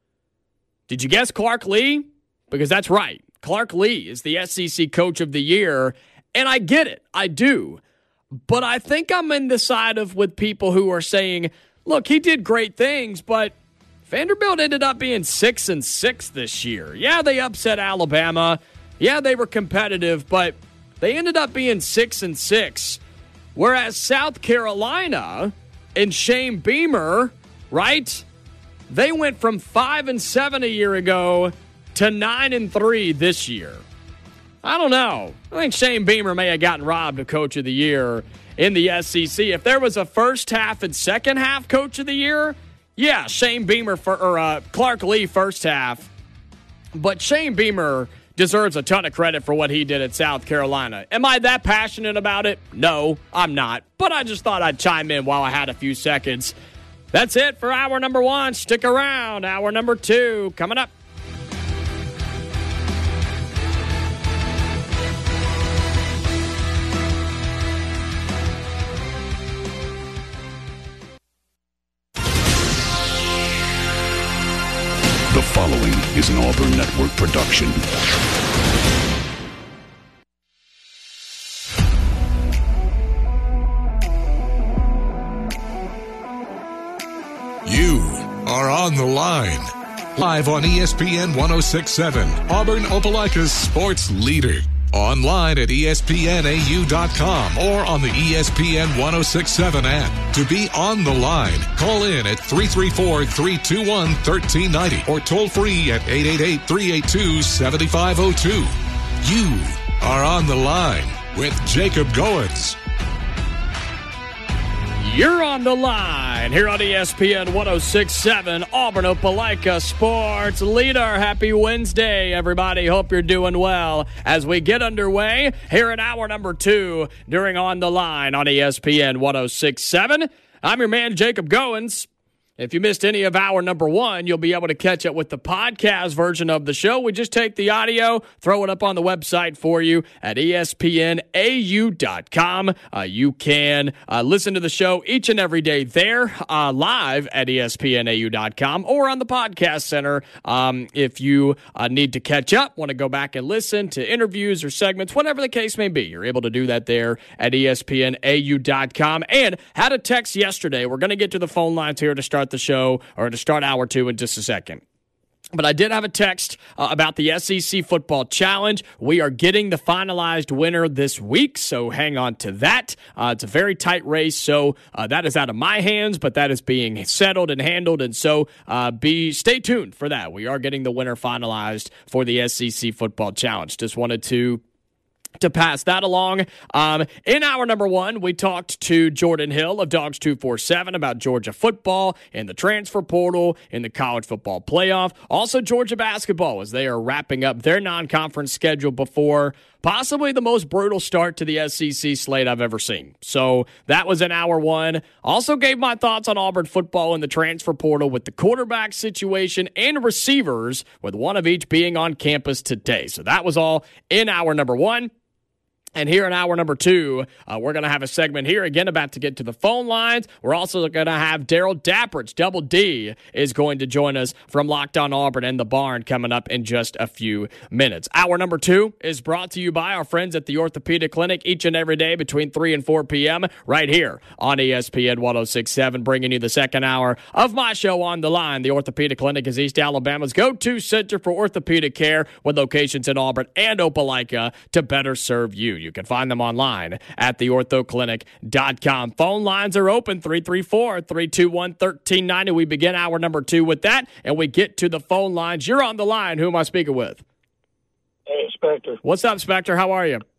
Speaker 3: Did you guess Clark Lea? Because that's right. Clark Lea is the S E C Coach of the Year, and I get it. I do. But I think I'm in the side of with people who are saying, look, he did great things, but Vanderbilt ended up being six and six this year. Yeah, they upset Alabama. Yeah, they were competitive, but they ended up being six and six. Whereas South Carolina and Shane Beamer, right? They went from five and seven a year ago to nine and three this year. I don't know. I think Shane Beamer may have gotten robbed of Coach of the Year in the S E C. If there was a first half and second half Coach of the Year, yeah, Shane Beamer for or uh, Clark Lea first half. But Shane Beamer deserves a ton of credit for what he did at South Carolina. Am I that passionate about it? No, I'm not. But I just thought I'd chime in while I had a few seconds. That's it for hour number one. Stick around. Hour number two coming up.
Speaker 5: The following is an Auburn Network production.
Speaker 2: You are on the line. Live on E S P N ten sixty-seven, Auburn Opelika's sports leader. Online at E S P N A U dot com or on the E S P N ten sixty-seven app. To be on the line, call in at three three four, three two one, one three nine zero or toll free at eight eight eight, three eight two, seven five zero two. You are on the line with Jacob Goins.
Speaker 3: You're on the line here on E S P N ten sixty-seven, Auburn Opelika sports leader. Happy Wednesday, everybody. Hope you're doing well as we get underway here in hour number two during On the Line on E S P N ten sixty-seven. I'm your man, Jacob Goins. If you missed any of hour number one, you'll be able to catch up with the podcast version of the show. We just take the audio, throw it up on the website for you at E S P N A U dot com. Uh, you can uh, listen to the show each and every day there, uh, live at E S P N A U dot com or on the podcast center. Um, if you uh, need to catch up, want to go back and listen to interviews or segments, whatever the case may be, you're able to do that there at E S P N A U dot com. And had a text yesterday. We're going to get to the phone lines here to start the show or to start hour two in just a second. But I did have a text uh, about the S E C Football Challenge. We are getting the finalized winner this week, so hang on to that. Uh, it's a very tight race, so uh, that is out of my hands, but that is being settled and handled, and so uh, be stay tuned for that. We are getting the winner finalized for the S E C Football Challenge. Just wanted to To pass that along. Um, in hour number one, we talked to Jordan Hill of Dogs two forty-seven about Georgia football and the transfer portal in the college football playoff. Also Georgia basketball as they are wrapping up their non-conference schedule before possibly the most brutal start to the S E C slate I've ever seen. So that was in hour one. Also gave my thoughts on Auburn football and the transfer portal with the quarterback situation and receivers, with one of each being on campus today. So that was all in hour number one. And here in hour number two, uh, we're going to have a segment here, again, about to get to the phone lines. We're also going to have Daryl Dapprich, Double D, is going to join us from Locked On Auburn and the Barn coming up in just a few minutes. Hour number two is brought to you by our friends at the Orthopedic Clinic each and every day between three and four p.m. right here on E S P N ten sixty-seven, bringing you the second hour of my show On the Line. The Orthopedic Clinic is East Alabama's go-to center for orthopedic care with locations in Auburn and Opelika to better serve you. You can find them online at the ortho clinic dot com. Phone lines are open, three three four, three two one, one three nine zero. We begin hour number two with that, and we get to the phone lines. You're on the line. Who am I speaking with?
Speaker 6: Hey, Spectre.
Speaker 3: What's up, Spectre? How are you?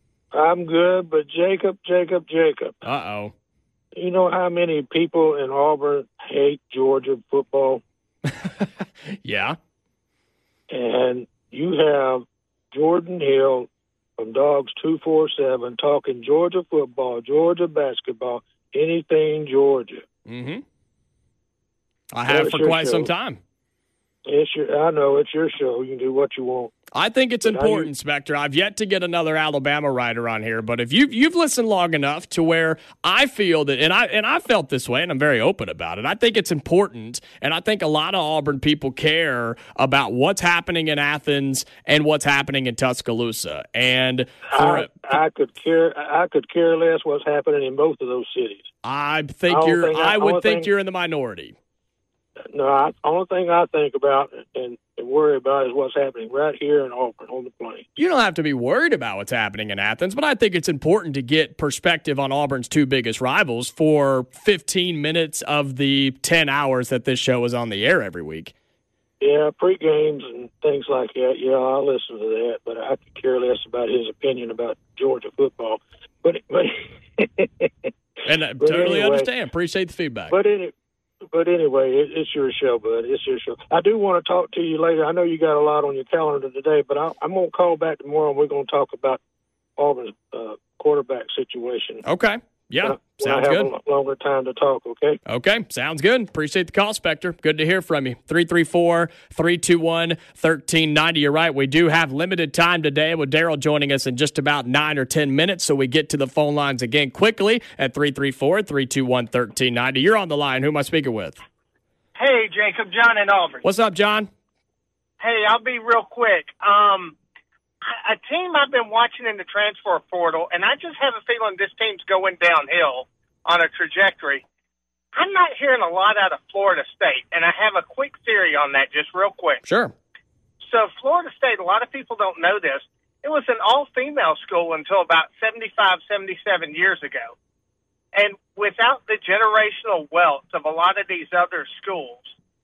Speaker 6: I'm good, but Jacob, Jacob, Jacob.
Speaker 3: Uh-oh.
Speaker 6: You know how many people in Auburn hate Georgia football?
Speaker 3: Yeah.
Speaker 6: And you have Jordan Hill from Dogs two forty-seven talking Georgia football, Georgia basketball, anything Georgia.
Speaker 3: Mm-hmm. I have for quite some time.
Speaker 6: It's your, I know it's your show. You can do what you want.
Speaker 3: I think it's important, Spectre. I've yet to get another Alabama writer on here, but if you you've listened long enough to where I feel that, and I and I felt this way, and I'm very open about it. I think it's important, and I think a lot of Auburn people care about what's happening in Athens and what's happening in Tuscaloosa. And for,
Speaker 6: I, I could care I could care less what's happening in both of those cities.
Speaker 3: I think
Speaker 6: I
Speaker 3: you're.
Speaker 6: think I,
Speaker 3: I would think
Speaker 6: thing,
Speaker 3: you're in the minority.
Speaker 6: No, I, the only thing I think about and, and worry about is what's happening right here in Auburn on the Plains.
Speaker 3: You don't have to be worried about what's happening in Athens, but I think it's important to get perspective on Auburn's two biggest rivals for fifteen minutes of the ten hours that this show is on the air every week.
Speaker 6: Yeah, pre-games and things like that. Yeah, I'll listen to that, but I could care less about his opinion about Georgia football. But, but
Speaker 3: and I
Speaker 6: but
Speaker 3: totally
Speaker 6: anyway,
Speaker 3: understand. Appreciate the feedback.
Speaker 6: But anyway. But anyway, it, it's your show, bud. It's your show. I do want to talk to you later. I know you got a lot on your calendar today, but I, I'm going to call back tomorrow, and we're going to talk about Auburn's uh, quarterback situation.
Speaker 3: Okay. Yeah,
Speaker 6: when I,
Speaker 3: sounds
Speaker 6: when I have
Speaker 3: good.
Speaker 6: a longer time to talk, okay?
Speaker 3: Okay, sounds good. Appreciate the call, Spectre. Good to hear from you. three three four, three two one, one three nine zero. You're right, we do have limited time today with Daryl joining us in just about nine or ten minutes, so we get to the phone lines again quickly at three three four, three two one, one three nine zero. You're on the line. Who am I speaking with?
Speaker 7: Hey, Jacob. John in Auburn.
Speaker 3: What's up, John?
Speaker 7: Hey, I'll be real quick. Um, a team I've been watching in the transfer portal, and I just have a feeling this team's going downhill on a trajectory. I'm not hearing a lot out of Florida State, and I have a quick theory on that just real quick.
Speaker 3: Sure.
Speaker 7: So Florida State, a lot of people don't know this, it was an all-female school until about seventy-five, seventy-seven years ago. And without the generational wealth of a lot of these other schools,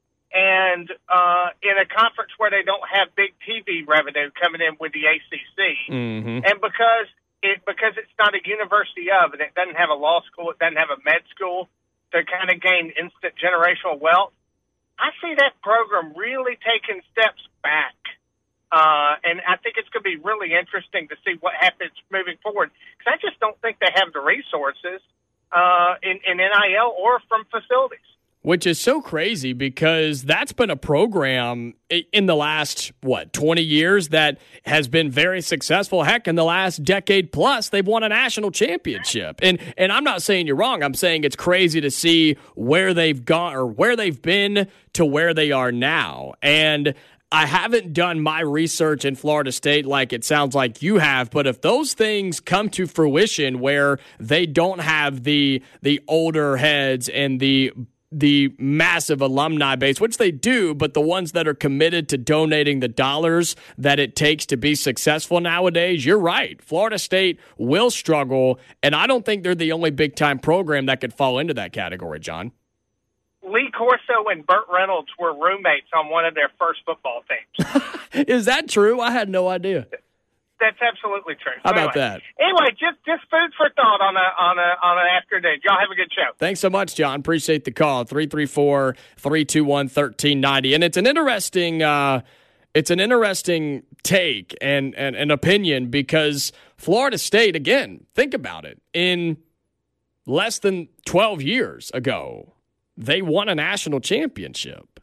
Speaker 7: and uh, in a conference where they don't have big T V revenue coming in with the A C C,
Speaker 3: mm-hmm.
Speaker 7: and because it because it's not a university of, and it doesn't have a law school, it doesn't have a med school to kind of gain instant generational wealth, I see that program really taking steps back. Uh, and I think it's going to be really interesting to see what happens moving forward, because I just don't think they have the resources uh, in, in N I L or from facilities.
Speaker 3: Which is so crazy because that's been a program in the last, what, twenty years that has been very successful. Heck, in the last decade plus, they've won a national championship. And and I'm not saying you're wrong. I'm saying it's crazy to see where they've gone or where they've been to where they are now. And I haven't done my research in Florida State like it sounds like you have, but if those things come to fruition where they don't have the the older heads and the the massive alumni base, which they do, but the ones that are committed to donating the dollars that it takes to be successful nowadays, you're right. Florida State will struggle, and I don't think they're the only big-time program that could fall into that category, John.
Speaker 7: Lee Corso and Burt Reynolds were roommates on one of their first football teams.
Speaker 3: Is that true? I had no idea.
Speaker 7: That's absolutely true.
Speaker 3: How
Speaker 7: so
Speaker 3: about
Speaker 7: anyway,
Speaker 3: that?
Speaker 7: Anyway, just just food for thought on a on a on an afternoon. Y'all have a good show.
Speaker 3: Thanks so much, John. Appreciate the call. three three four, three two one, one three nine zero. And it's an interesting uh, it's an interesting take and, and an opinion because Florida State, again, think about it. In less than twelve years ago, they won a national championship.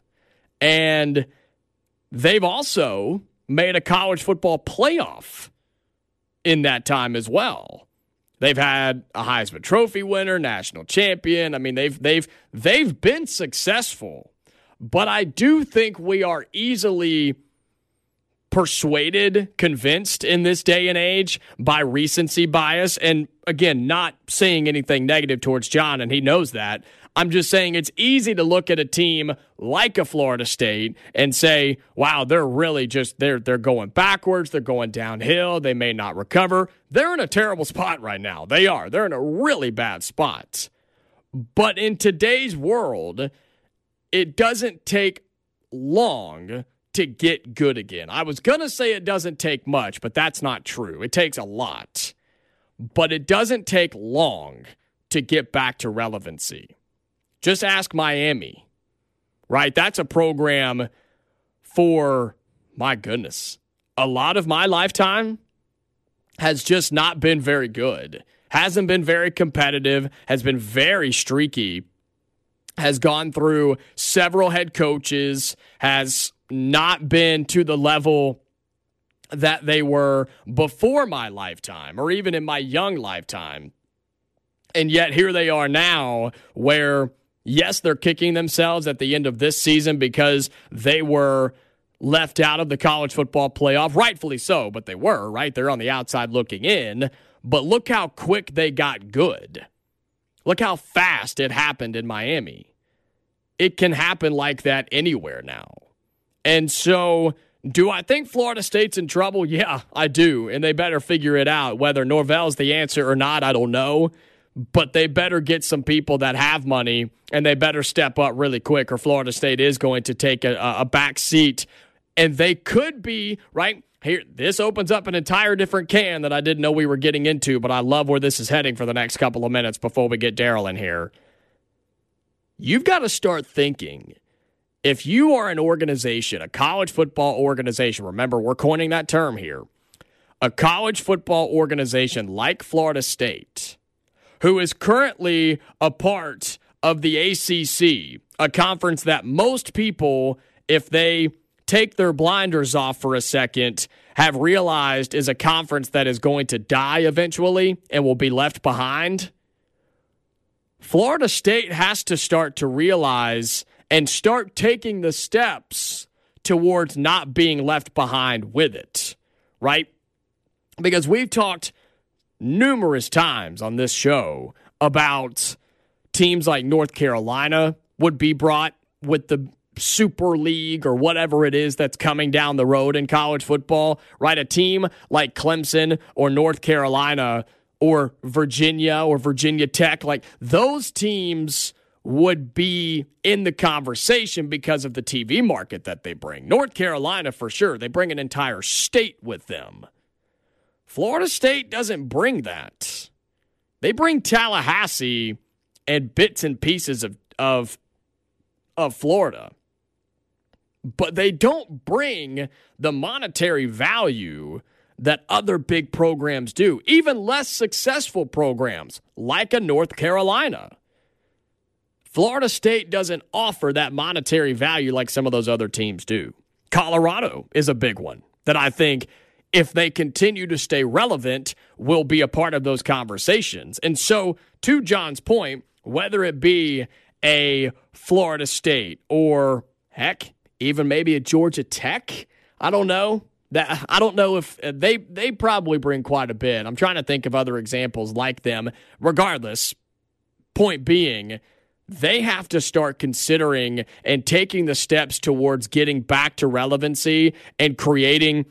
Speaker 3: And they've also made a college football playoff in that time as well. They've had a Heisman Trophy winner, national champion. I mean, they've they've they've been successful. But I do think we are easily persuaded, convinced in this day and age by recency bias. And again, not saying anything negative towards John, and he knows that. I'm just saying it's easy to look at a team like a Florida State and say, wow, they're really just, they're they're going backwards, they're going downhill, they may not recover. They're in a terrible spot right now. They are. They're in a really bad spot. But in today's world, it doesn't take long to get good again. I was going to say it doesn't take much, but that's not true. It takes a lot. But it doesn't take long to get back to relevancy. Just ask Miami, right? That's a program for, my goodness, a lot of my lifetime has just not been very good. Hasn't been very competitive, has been very streaky, has gone through several head coaches, has not been to the level that they were before my lifetime or even in my young lifetime. And yet here they are now where, yes, they're kicking themselves at the end of this season because they were left out of the college football playoff. Rightfully so, but they were, right? They're on the outside looking in. But look how quick they got good. Look how fast it happened in Miami. It can happen like that anywhere now. And so, do I think Florida State's in trouble? Yeah, I do. And they better figure it out. Whether Norvell's the answer or not, I don't know. But they better get some people that have money, and they better step up really quick, or Florida State is going to take a, a back seat. And they could be, right, here, this opens up an entire different can that I didn't know we were getting into, but I love where this is heading for the next couple of minutes before we get Daryl in here. You've got to start thinking, if you are an organization, a college football organization, remember, we're coining that term here, a college football organization like Florida State, who is currently a part of the A C C, a conference that most people, if they take their blinders off for a second, have realized is a conference that is going to die eventually and will be left behind. Florida State has to start to realize and start taking the steps towards not being left behind with it, right? Because we've talked numerous times on this show about teams like North Carolina would be brought with the Super League or whatever it is that's coming down the road in college football, right? A team like Clemson or North Carolina or Virginia or Virginia Tech, like those teams would be in the conversation because of the T V market that they bring. North Carolina, for sure, they bring an entire state with them. Florida State doesn't bring that. They bring Tallahassee and bits and pieces of of, of Florida. But they don't bring the monetary value that other big programs do, even less successful programs like a North Carolina. Florida State doesn't offer that monetary value like some of those other teams do. Colorado is a big one that I think, if they continue to stay relevant, will be a part of those conversations. And so, to John's point, whether it be a Florida State or, heck, even maybe a Georgia Tech, I don't know. That I don't know if they they probably bring quite a bit. I'm trying to think of other examples like them. Regardless, point being, they have to start considering and taking the steps towards getting back to relevancy and creating,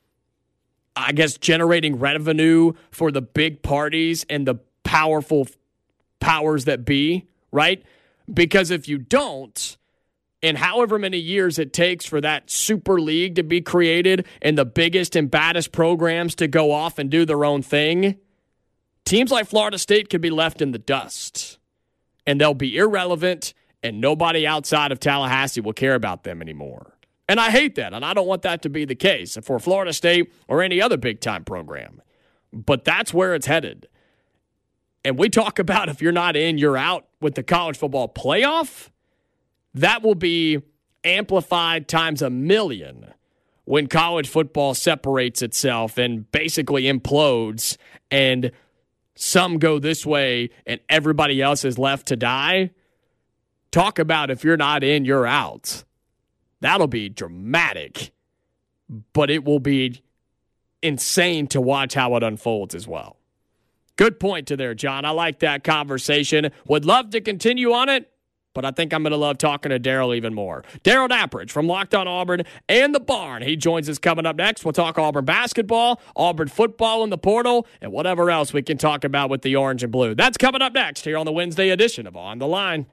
Speaker 3: I guess, generating revenue for the big parties and the powerful powers that be, right? Because if you don't, and however many years it takes for that Super League to be created and the biggest and baddest programs to go off and do their own thing, teams like Florida State could be left in the dust. And they'll be irrelevant, and nobody outside of Tallahassee will care about them anymore. And I hate that, and I don't want that to be the case for Florida State or any other big-time program. But that's where it's headed. And we talk about if you're not in, you're out with the college football playoff. That will be amplified times a million when college football separates itself and basically implodes, and some go this way and everybody else is left to die. Talk about if you're not in, you're out. That'll be dramatic, but it will be insane to watch how it unfolds as well. Good point to there, John. I like that conversation. Would love to continue on it, but I think I'm going to love talking to Daryl even more. Daryl Dappridge from Locked On Auburn and The Barn. He joins us coming up next. We'll talk Auburn basketball, Auburn football in the portal, and whatever else we can talk about with the orange and blue. That's coming up next here on the Wednesday edition of On the Line.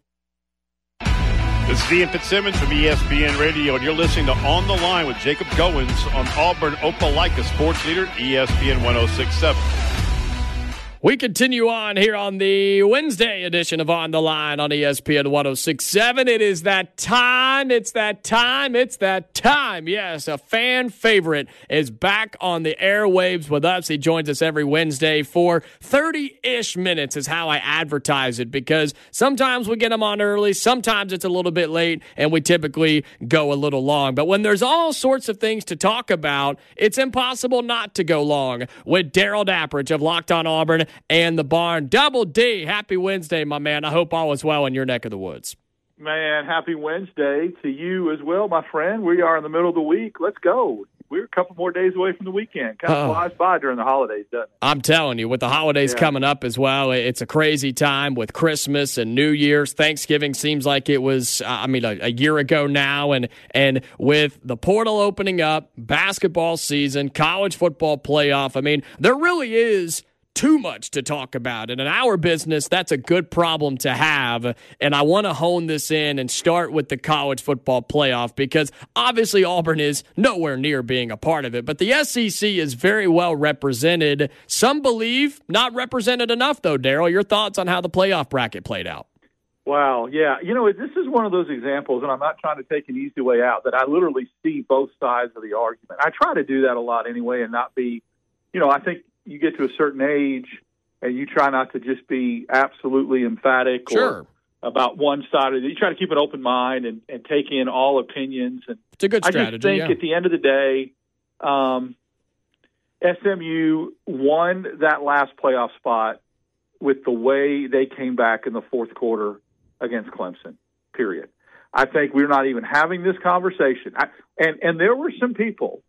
Speaker 8: This is Ian Fitzsimmons from E S P N Radio, and you're listening to On the Line with Jacob Goins on Auburn Opelika Sports Leader, E S P N one oh six point seven.
Speaker 3: We continue on here on the Wednesday edition of On the Line on E S P N one oh six point seven. It is that time. It's that time. It's that time. Yes, a fan favorite is back on the airwaves with us. He joins us every Wednesday for thirty-ish minutes is how I advertise it, because sometimes we get him on early, sometimes it's a little bit late, and we typically go a little long. But when there's all sorts of things to talk about, it's impossible not to go long with Darrell Dapprich of Locked On Auburn and the Barn. Double D, happy Wednesday, my man. I hope all is well in your neck of the woods.
Speaker 9: Man, happy Wednesday to you as well, my friend. We are in the middle of the week. Let's go. We're a couple more days away from the weekend. Kind of oh. flies by during the holidays, doesn't it?
Speaker 3: I'm telling you, with the holidays yeah. coming up as well, it's a crazy time with Christmas and New Year's. Thanksgiving seems like it was, I mean, a, a year ago now. And, and with the portal opening up, basketball season, college football playoff, I mean, there really is too much to talk about. And in our business, that's a good problem to have. And I want to hone this in and start with the college football playoff, because obviously Auburn is nowhere near being a part of it. But the S E C is very well represented. Some believe not represented enough, though. Darrell, your thoughts on how the playoff bracket played out?
Speaker 9: Wow, yeah. You know, this is one of those examples, and I'm not trying to take an easy way out, that I literally see both sides of the argument. I try to do that a lot anyway and not be, you know, I think you get to a certain age and you try not to just be absolutely emphatic
Speaker 3: sure.
Speaker 9: or about one side of it. You try to keep an open mind and, and take in all opinions. And
Speaker 3: it's a good strategy.
Speaker 9: I just think
Speaker 3: yeah.
Speaker 9: at the end of the day, um, S M U won that last playoff spot with the way they came back in the fourth quarter against Clemson, period. I think we're not even having this conversation. I, and, and there were some people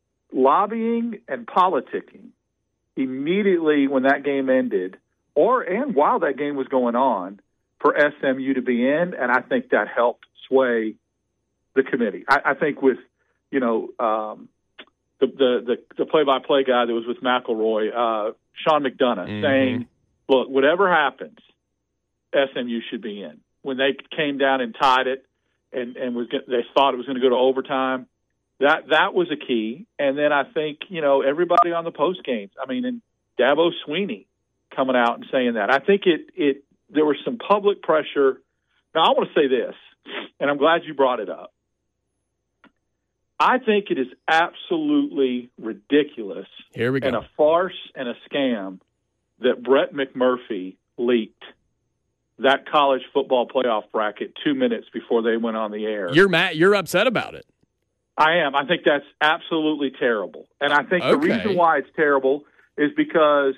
Speaker 9: lobbying and politicking immediately when that game ended, or and while that game was going on, for S M U to be in, and I think that helped sway the committee. I, I think with, you know, um, the, the the the play-by-play guy that was with McElroy, uh, Sean McDonough, mm-hmm. saying, "Look, whatever happens, S M U should be in." When they came down and tied it, and and was they thought it was going to go to overtime. That that was a key. And then I think, you know, everybody on the post games, I mean, and Dabo Sweeney coming out and saying that. I think it it there was some public pressure. Now, I want to say this, and I'm glad you brought it up. I think it is absolutely ridiculous
Speaker 3: Here we go.
Speaker 9: and a farce and a scam that Brett McMurphy leaked that college football playoff bracket two minutes before they went on the air.
Speaker 3: You're mad, you're upset about it.
Speaker 9: I am. I think that's absolutely terrible. And I think
Speaker 3: okay.
Speaker 9: the reason why it's terrible is because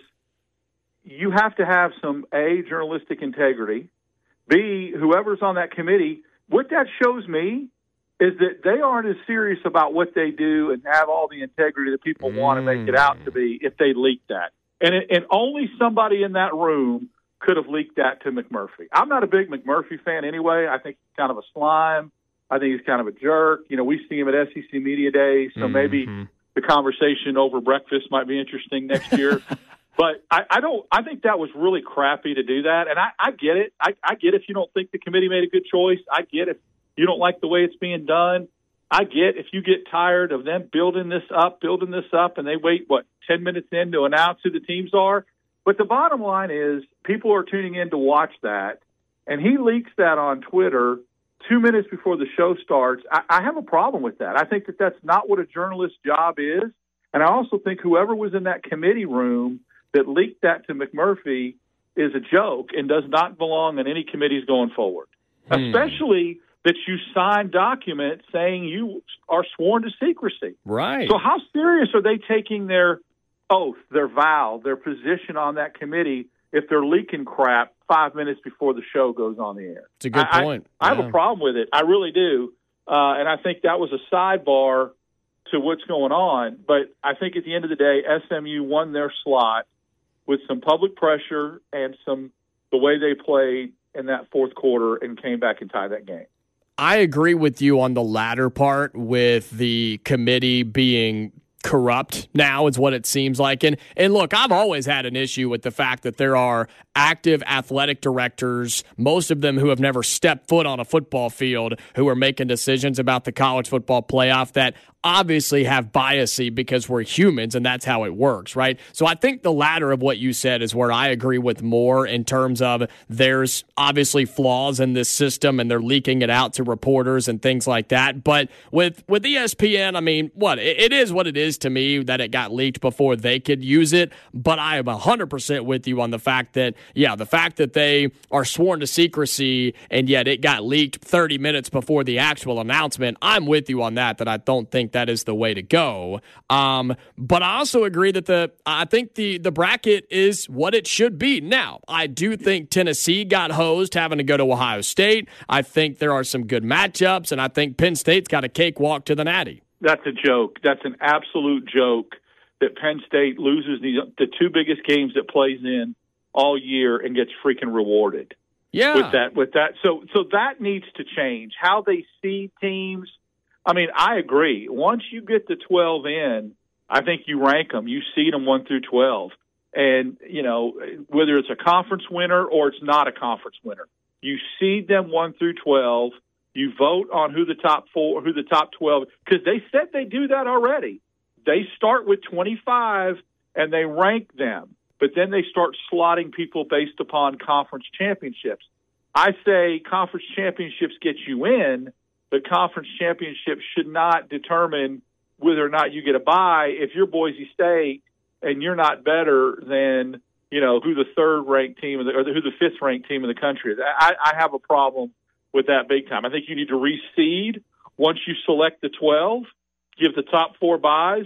Speaker 9: you have to have some, A, journalistic integrity, B, whoever's on that committee. What that shows me is that they aren't as serious about what they do and have all the integrity that people mm. want to make it out to be if they leak that. And, it, and only somebody in that room could have leaked that to McMurphy. I'm not a big McMurphy fan anyway. I think he's kind of a slime. I think he's kind of a jerk. You know, we see him at S E C Media Days, so mm-hmm. maybe the conversation over breakfast might be interesting next year. But I, I don't. I think that was really crappy to do that, and I, I get it. I, I get if you don't think the committee made a good choice. I get if you don't like the way it's being done. I get if you get tired of them building this up, building this up, and they wait, what, ten minutes in to announce who the teams are. But the bottom line is people are tuning in to watch that, and he leaks that on Twitter two minutes before the show starts. I, I have a problem with that. I think that that's not what a journalist's job is. And I also think whoever was in that committee room that leaked that to McMurphy is a joke and does not belong in any committees going forward, hmm. especially that you sign documents saying you are sworn to secrecy.
Speaker 3: Right.
Speaker 9: So how serious are they taking their oath, their vow, their position on that committee if they're leaking crap five minutes before the show goes on the air?
Speaker 3: It's a good
Speaker 9: I,
Speaker 3: point.
Speaker 9: I, I
Speaker 3: yeah.
Speaker 9: have a problem with it. I really do. Uh, and I think that was a sidebar to what's going on. But I think at the end of the day, S M U won their slot with some public pressure and some the way they played in that fourth quarter and came back and tied that game.
Speaker 3: I agree with you on the latter part with the committee being corrupt now is what it seems like. And and look, I've always had an issue with the fact that there are active athletic directors, most of them who have never stepped foot on a football field, who are making decisions about the college football playoff that obviously have biasy because we're humans and that's how it works, right? So I think the latter of what you said is where I agree with more in terms of there's obviously flaws in this system and they're leaking it out to reporters and things like that. But with, with E S P N, I mean, what? It, it is what it is to me that it got leaked before they could use it. But I am one hundred percent with you on the fact that, yeah, the fact that they are sworn to secrecy and yet it got leaked thirty minutes before the actual announcement, I'm with you on that, that I don't think that is the way to go. Um, but I also agree that the I think the, the bracket is what it should be. Now, I do think Tennessee got hosed having to go to Ohio State. I think there are some good matchups, and I think Penn State's got a cakewalk to the Natty.
Speaker 9: That's a joke. That's an absolute joke that Penn State loses the, the two biggest games it plays in all year and gets freaking rewarded.
Speaker 3: Yeah.
Speaker 9: With that, with that. So, so that needs to change. How they see teams. I mean, I agree. Once you get the twelve in, I think you rank them. You seed them one through twelve. And, you know, whether it's a conference winner or it's not a conference winner, you seed them one through twelve. You vote on who the top four, who the top twelve, because they said they do that already. They start with twenty-five and they rank them, but then they start slotting people based upon conference championships. I say conference championships get you in, but conference championships should not determine whether or not you get a bye. If you're Boise State and you're not better than, you know, who the third ranked team or who the fifth ranked team in the country is, I, I have a problem with that big time. I think you need to reseed once you select the twelve, give the top four buys,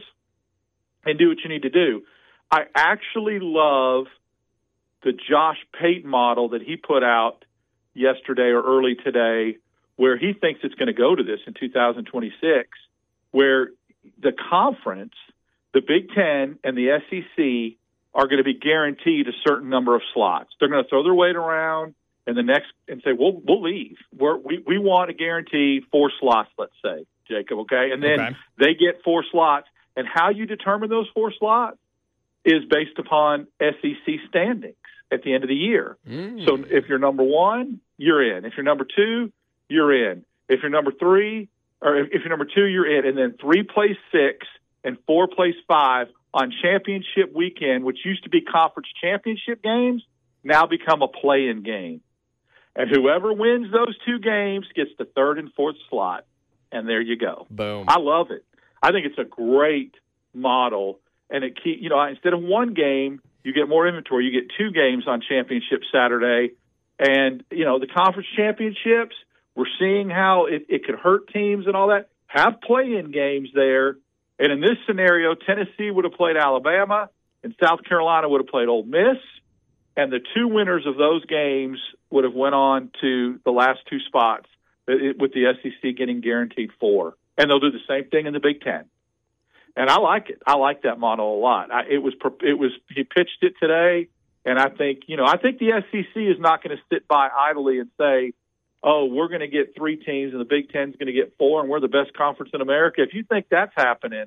Speaker 9: and do what you need to do. I actually love the Josh Pate model that he put out yesterday or early today, where he thinks it's going to go to this in two thousand twenty-six, where the conference, the Big Ten and the S E C are going to be guaranteed a certain number of slots. They're going to throw their weight around and the next and say, we'll, we'll leave. We're, we we want to guarantee four slots, let's say, Jacob, okay? And then okay. They get four slots. And how you determine those four slots is based upon S E C standings at the end of the year. Mm. So if you're number one, you're in. If you're number two, you're in. If you're number three, or if you're number two, you're in. And then three plays six and four plays five on championship weekend, which used to be conference championship games, now become a play-in game. And whoever wins those two games gets the third and fourth slot. And there you go.
Speaker 3: Boom.
Speaker 9: I love it. I think it's a great model. And it keep, you know, instead of one game, you get more inventory. You get two games on championship Saturday. And, you know, the conference championships, we're seeing how it, it could hurt teams and all that. Have play-in games there. And in this scenario, Tennessee would have played Alabama and South Carolina would have played Ole Miss. And the two winners of those games would have went on to the last two spots, with the S E C getting guaranteed four. And they'll do the same thing in the Big Ten. And I like it. I like that model a lot. I, it was, it was, he pitched it today. And I think, you know, I think the S E C is not going to sit by idly and say, oh, we're going to get three teams and the Big Ten's going to get four and we're the best conference in America. If you think that's happening,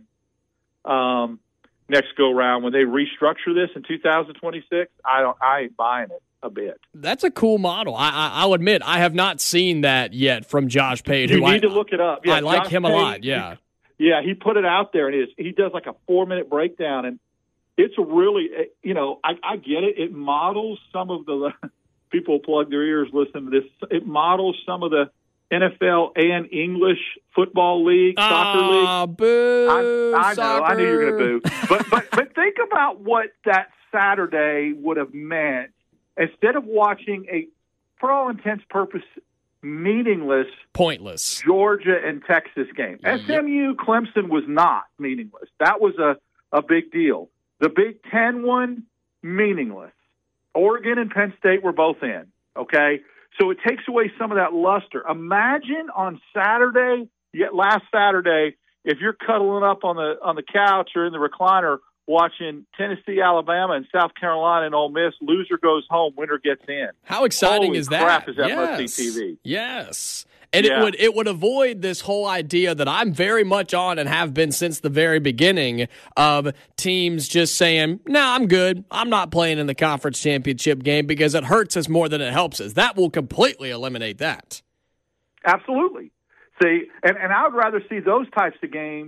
Speaker 9: um, next go round when they restructure this in two thousand twenty-six, I don't, I ain't buying it a bit.
Speaker 3: That's a cool model. I, I, I'll admit I have not seen that yet from Josh Pate.
Speaker 9: You
Speaker 3: who
Speaker 9: need
Speaker 3: I,
Speaker 9: to look it up. Yeah,
Speaker 3: I like
Speaker 9: Josh
Speaker 3: him
Speaker 9: Pate,
Speaker 3: a lot. Yeah,
Speaker 9: he, yeah, he put it out there, and it is, he does like a four minute breakdown, and it's a really, you know, I, I get it. It models some of the people plug their ears, listen to this. It models some of the N F L and English football league,
Speaker 3: oh,
Speaker 9: soccer league.
Speaker 3: Boo!
Speaker 9: I, I know,
Speaker 3: soccer.
Speaker 9: I knew you were going to boo. But, but, but think about what that Saturday would have meant. Instead of watching a, for all intents and purposes, meaningless,
Speaker 3: pointless
Speaker 9: Georgia and Texas game. Yep. S M U Clemson was not meaningless. That was a, a big deal. The Big Ten one, meaningless. Oregon and Penn State were both in, okay? So it takes away some of that luster. Imagine on Saturday, yet last Saturday, if you're cuddling up on the on the couch or in the recliner watching Tennessee, Alabama, and South Carolina and Ole Miss, loser goes home, winner gets in.
Speaker 3: How exciting
Speaker 9: Holy
Speaker 3: is that?
Speaker 9: crap, is that
Speaker 3: yes.
Speaker 9: must-see T V.
Speaker 3: Yes. And
Speaker 9: yeah.
Speaker 3: it would it would avoid this whole idea that I'm very much on and have been since the very beginning of teams just saying, no, nah, I'm good. I'm not playing in the conference championship game because it hurts us more than it helps us. That will completely eliminate that.
Speaker 9: Absolutely. See, and, and I would rather see those types of games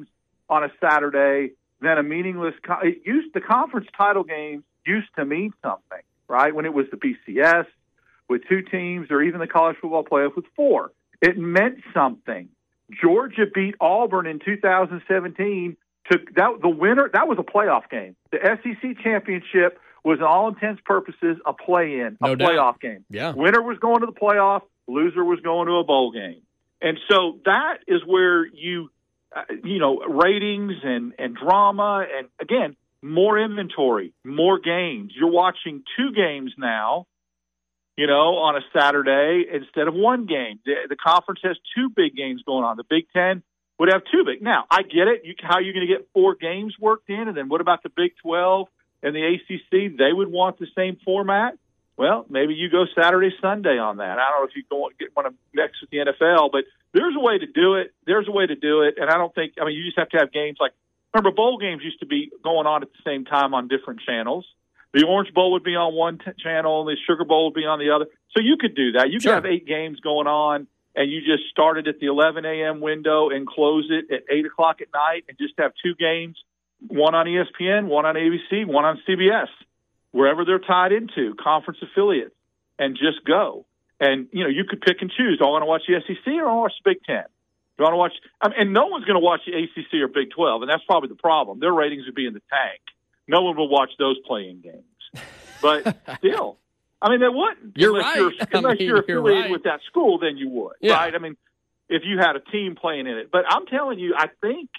Speaker 9: on a Saturday than a meaningless co- – it used the conference title games used to mean something, right, when it was the B C S with two teams or even the college football playoff with four. It meant something. Georgia beat Auburn in two thousand seventeen. To, that, the winner, that was a playoff game. The S E C championship was, in all intents purposes, a play-in, a
Speaker 3: no
Speaker 9: playoff
Speaker 3: doubt.
Speaker 9: game.
Speaker 3: Yeah.
Speaker 9: Winner was going to the playoff. Loser was going to a bowl game. And so that is where you, uh, you know, ratings and, and drama and, again, more inventory, more games. You're watching two games now, you know, on a Saturday instead of one game. The, the conference has two big games going on. The Big Ten would have two big. Now, I get it. You, how are you going to get four games worked in? And then what about the Big twelve and the A C C? They would want the same format. Well, maybe you go Saturday, Sunday on that. I don't know if you go get one of next with the N F L, but there's a way to do it. There's a way to do it. And I don't think, I mean, you just have to have games like, remember, bowl games used to be going on at the same time on different channels. The Orange Bowl would be on one t- channel, and the Sugar Bowl would be on the other. So you could do that. You
Speaker 3: Sure.
Speaker 9: could have eight games going on, and you just start it at the eleven a.m. window and close it at eight o'clock at night and just have two games, one on E S P N, one on A B C, one on C B S, wherever they're tied into, conference affiliates, and just go. And, you know, you could pick and choose. Do I want to watch the S E C or I want to watch the Big Ten? Do I want to watch I mean, – and no one's going to watch the A C C or Big twelve, and that's probably the problem. Their ratings would be in the tank. No one will watch those playing games. But still, I mean, they wouldn't.
Speaker 3: You're
Speaker 9: unless
Speaker 3: right.
Speaker 9: You're, unless
Speaker 3: I mean,
Speaker 9: you're
Speaker 3: you're
Speaker 9: affiliated
Speaker 3: right.
Speaker 9: with that school, then you would,
Speaker 3: Yeah.
Speaker 9: right? I mean, if you had a team playing in it. But I'm telling you, I think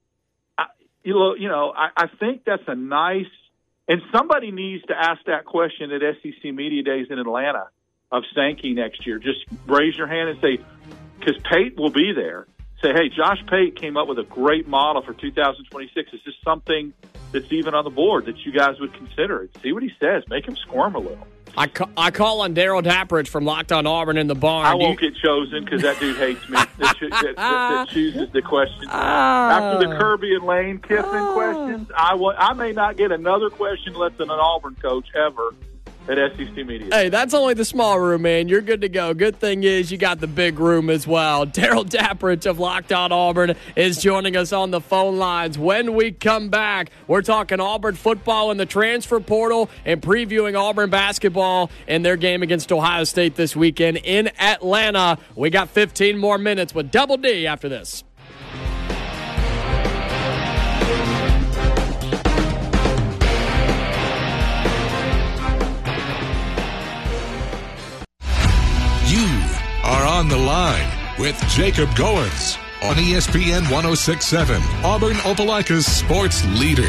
Speaker 9: I, you know, you know, I, I think that's a nice – and somebody needs to ask that question at S E C Media Days in Atlanta of Sankey next year. Just raise your hand and say – because Pate will be there. Say, hey, Josh Pate came up with a great model for two thousand twenty-six. Is this something that's even on the board that you guys would consider? See what he says. Make him squirm a little.
Speaker 3: I, ca- I call on Daryl Dapprich from Locked On Auburn in the barn.
Speaker 9: I won't
Speaker 3: You-
Speaker 9: get chosen because that dude hates me that, cho- that, that, that chooses the questions.
Speaker 3: Ah.
Speaker 9: After the Kirby and Lane Kiffin questions, I, wa- I may not get another question less than an Auburn coach ever at S E C Media.
Speaker 3: Hey, that's only the small room, man. You're good to go. Good thing is you got the big room as well. Daryl Dapprich of Locked On Auburn is joining us on the phone lines. When we come back, we're talking Auburn football in the transfer portal and previewing Auburn basketball and their game against Ohio State this weekend in Atlanta. We got fifteen more minutes with Double D after this.
Speaker 2: You are on the line with Jacob Goins on E S P N one oh six point seven, Auburn Opelika's sports leader.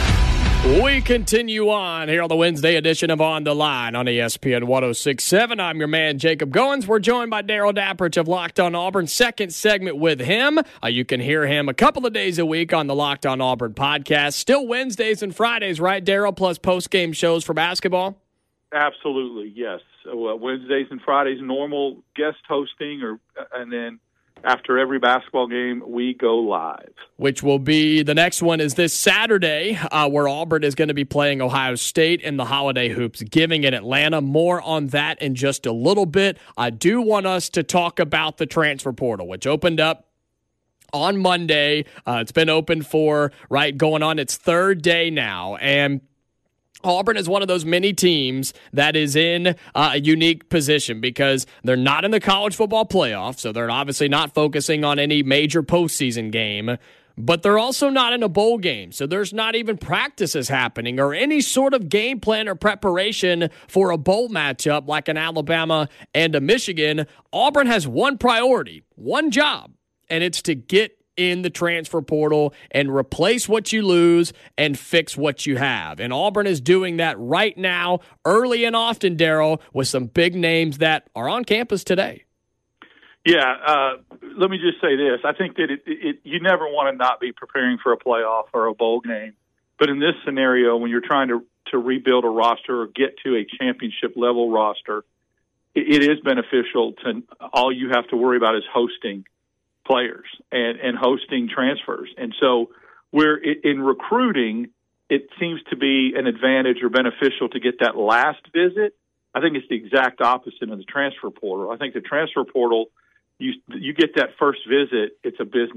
Speaker 3: We continue on here on the Wednesday edition of On the Line on E S P N one oh six point seven. I'm your man, Jacob Goins. We're joined by Daryl Dapprich of Locked On Auburn. Second segment with him. Uh, you can hear him a couple of days a week on the Locked On Auburn podcast. Still Wednesdays and Fridays, right, Daryl, plus post-game shows for basketball?
Speaker 9: Absolutely, yes. So, uh, Wednesdays and Fridays, normal guest hosting, or and then after every basketball game, we go live.
Speaker 3: Which will be, the next one is this Saturday, uh, where Auburn is going to be playing Ohio State in the Holiday Hoops Giving in Atlanta. More on that in just a little bit. I do want us to talk about the transfer portal, which opened up on Monday. Uh, it's been open for, right, going on its third day now. And Auburn is one of those many teams that is in uh, a unique position because they're not in the college football playoff, so they're obviously not focusing on any major postseason game, but they're also not in a bowl game, so there's not even practices happening or any sort of game plan or preparation for a bowl matchup like an Alabama and a Michigan. Auburn has one priority, one job, and it's to get in the transfer portal and replace what you lose and fix what you have. And Auburn is doing that right now, early and often, Daryl, with some big names that are on campus today.
Speaker 9: Yeah, uh, let me just say this. I think that it, it, you never want to not be preparing for a playoff or a bowl game. But in this scenario, when you're trying to, to rebuild a roster or get to a championship-level roster, it, it is beneficial to all you have to worry about is hosting players and, and hosting transfers. And so we're in recruiting, it seems to be an advantage or beneficial to get that last visit. I think it's the exact opposite in the transfer portal. I think the transfer portal, you you get that first visit, it's a business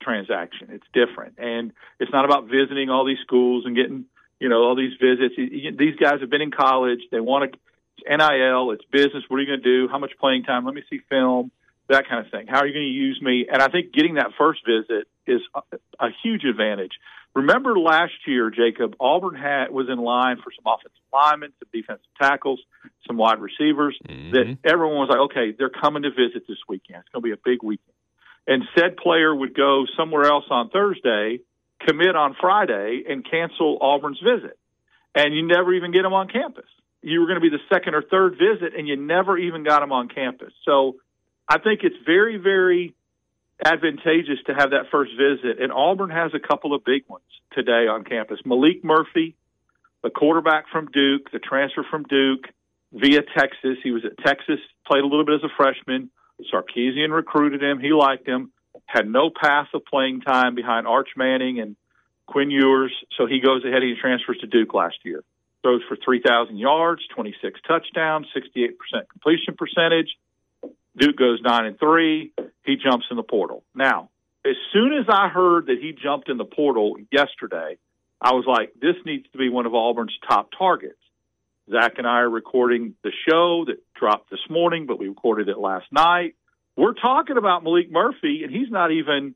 Speaker 9: transaction. It's different. And it's not about visiting all these schools and getting, you know, all these visits. These guys have been in college. They want to N I L. It's business. What are you going to do? How much playing time? Let me see film, that kind of thing. How are you going to use me? And I think getting that first visit is a, a huge advantage. Remember last year, Jacob, Auburn had, was in line for some offensive linemen, some defensive tackles, some wide receivers, mm-hmm. that everyone was like, okay, they're coming to visit this weekend. It's going to be a big weekend. And said player would go somewhere else on Thursday, commit on Friday, and cancel Auburn's visit. And you never even get them on campus. You were going to be the second or third visit, and you never even got them on campus. So I think it's very, very advantageous to have that first visit, and Auburn has a couple of big ones today on campus. Malik Murphy, the quarterback from Duke, the transfer from Duke via Texas. He was at Texas, played a little bit as a freshman. Sarkisian recruited him. He liked him, had no path of playing time behind Arch Manning and Quinn Ewers, so he goes ahead and he transfers to Duke last year. Throws for three thousand yards, twenty-six touchdowns, sixty-eight percent completion percentage. Duke goes nine and three. He jumps in the portal. Now, as soon as I heard that he jumped in the portal yesterday, I was like, this needs to be one of Auburn's top targets. Zach and I are recording the show that dropped this morning, but we recorded it last night. We're talking about Malik Murphy, and he's not even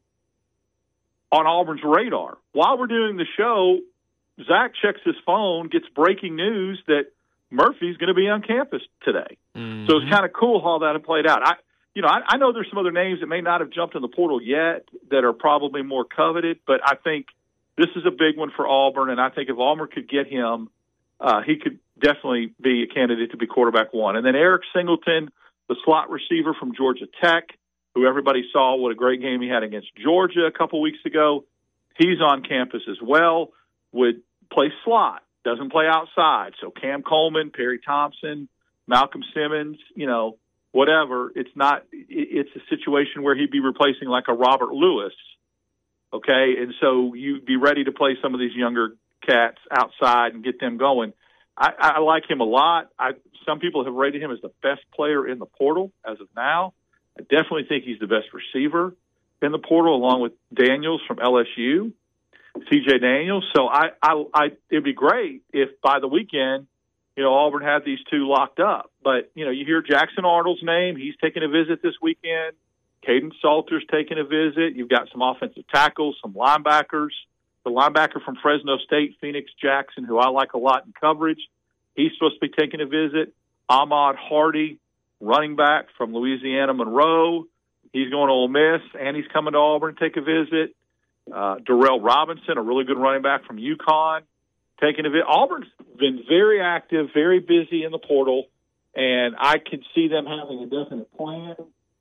Speaker 9: on Auburn's radar. While we're doing the show, Zach checks his phone, gets breaking news that Murphy's going to be on campus today. Mm-hmm. So it's kind of cool how that played out. I, you know, I, I know there's some other names that may not have jumped in the portal yet that are probably more coveted, but I think this is a big one for Auburn, and I think if Auburn could get him, uh, he could definitely be a candidate to be quarterback one. And then Eric Singleton, the slot receiver from Georgia Tech, who everybody saw what a great game he had against Georgia a couple weeks ago, he's on campus as well, would play slot. Doesn't play outside. So Cam Coleman, Perry Thompson, Malcolm Simmons, you know, whatever. It's not, it's a situation where he'd be replacing like a Robert Lewis. Okay. And so you'd be ready to play some of these younger cats outside and get them going. I, I like him a lot. I, some people have rated him as the best player in the portal as of now. I definitely think he's the best receiver in the portal, along with Daniels from L S U. C J Daniels. So I, I, I, it'd be great if by the weekend, you know, Auburn had these two locked up. But, you know, you hear Jackson Arnold's name. He's taking a visit this weekend. Caden Salter's taking a visit. You've got some offensive tackles, some linebackers. The linebacker from Fresno State, Phoenix Jackson, who I like a lot in coverage, he's supposed to be taking a visit. Ahmad Hardy, running back from Louisiana Monroe, he's going to Ole Miss, and he's coming to Auburn to take a visit. Uh, Darrell Robinson, a really good running back from UConn, taking a visit. Auburn's been very active, very busy in the portal, and I can see them having a definite plan.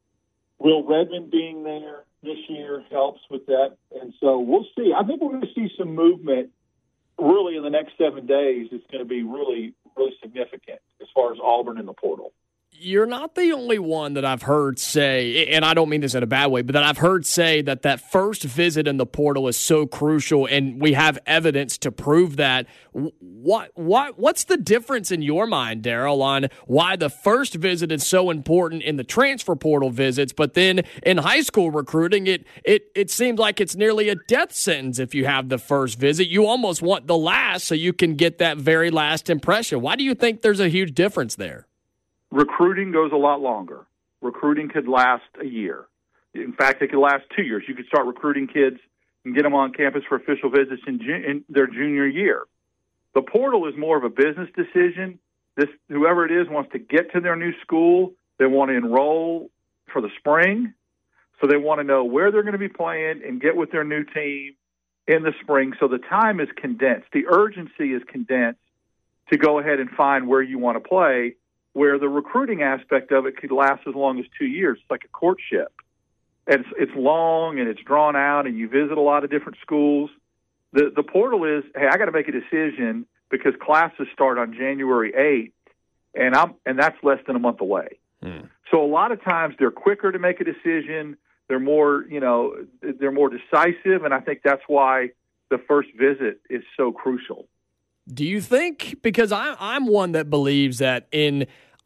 Speaker 9: Will Redmond being there this year helps with that, and so we'll see. I think we're going to see some movement really in the next seven days. It's going to be really, really significant as far as Auburn in the portal.
Speaker 3: You're not the only one that I've heard say, and I don't mean this in a bad way, but that I've heard say that that first visit in the portal is so crucial, and we have evidence to prove that. What, what, what's the difference in your mind, Daryl, on why the first visit is so important in the transfer portal visits, but then in high school recruiting, it it it seems like it's nearly a death sentence if you have the first visit. You almost want the last so you can get that very last impression. Why do you think there's a huge difference there?
Speaker 9: Recruiting goes a lot longer. Recruiting could last a year. In fact, it could last two years. You could start recruiting kids and get them on campus for official visits in, ju- in their junior year. The portal is more of a business decision. This, whoever it is wants to get to their new school. They want to enroll for the spring. So they want to know where they're going to be playing and get with their new team in the spring. So the time is condensed. The urgency is condensed to go ahead and find where you want to play, where the recruiting aspect of it could last as long as two years. It's like a courtship. And it's, it's long and it's drawn out, and you visit a lot of different schools. The the portal is, hey, I got to make a decision because classes start on January eighth, and I'm and that's less than a month away. Hmm. So a lot of times they're quicker to make a decision. They're more, you know, they're more decisive, and I think that's why the first visit is so crucial.
Speaker 3: Do you think, because I, I'm one that believes that in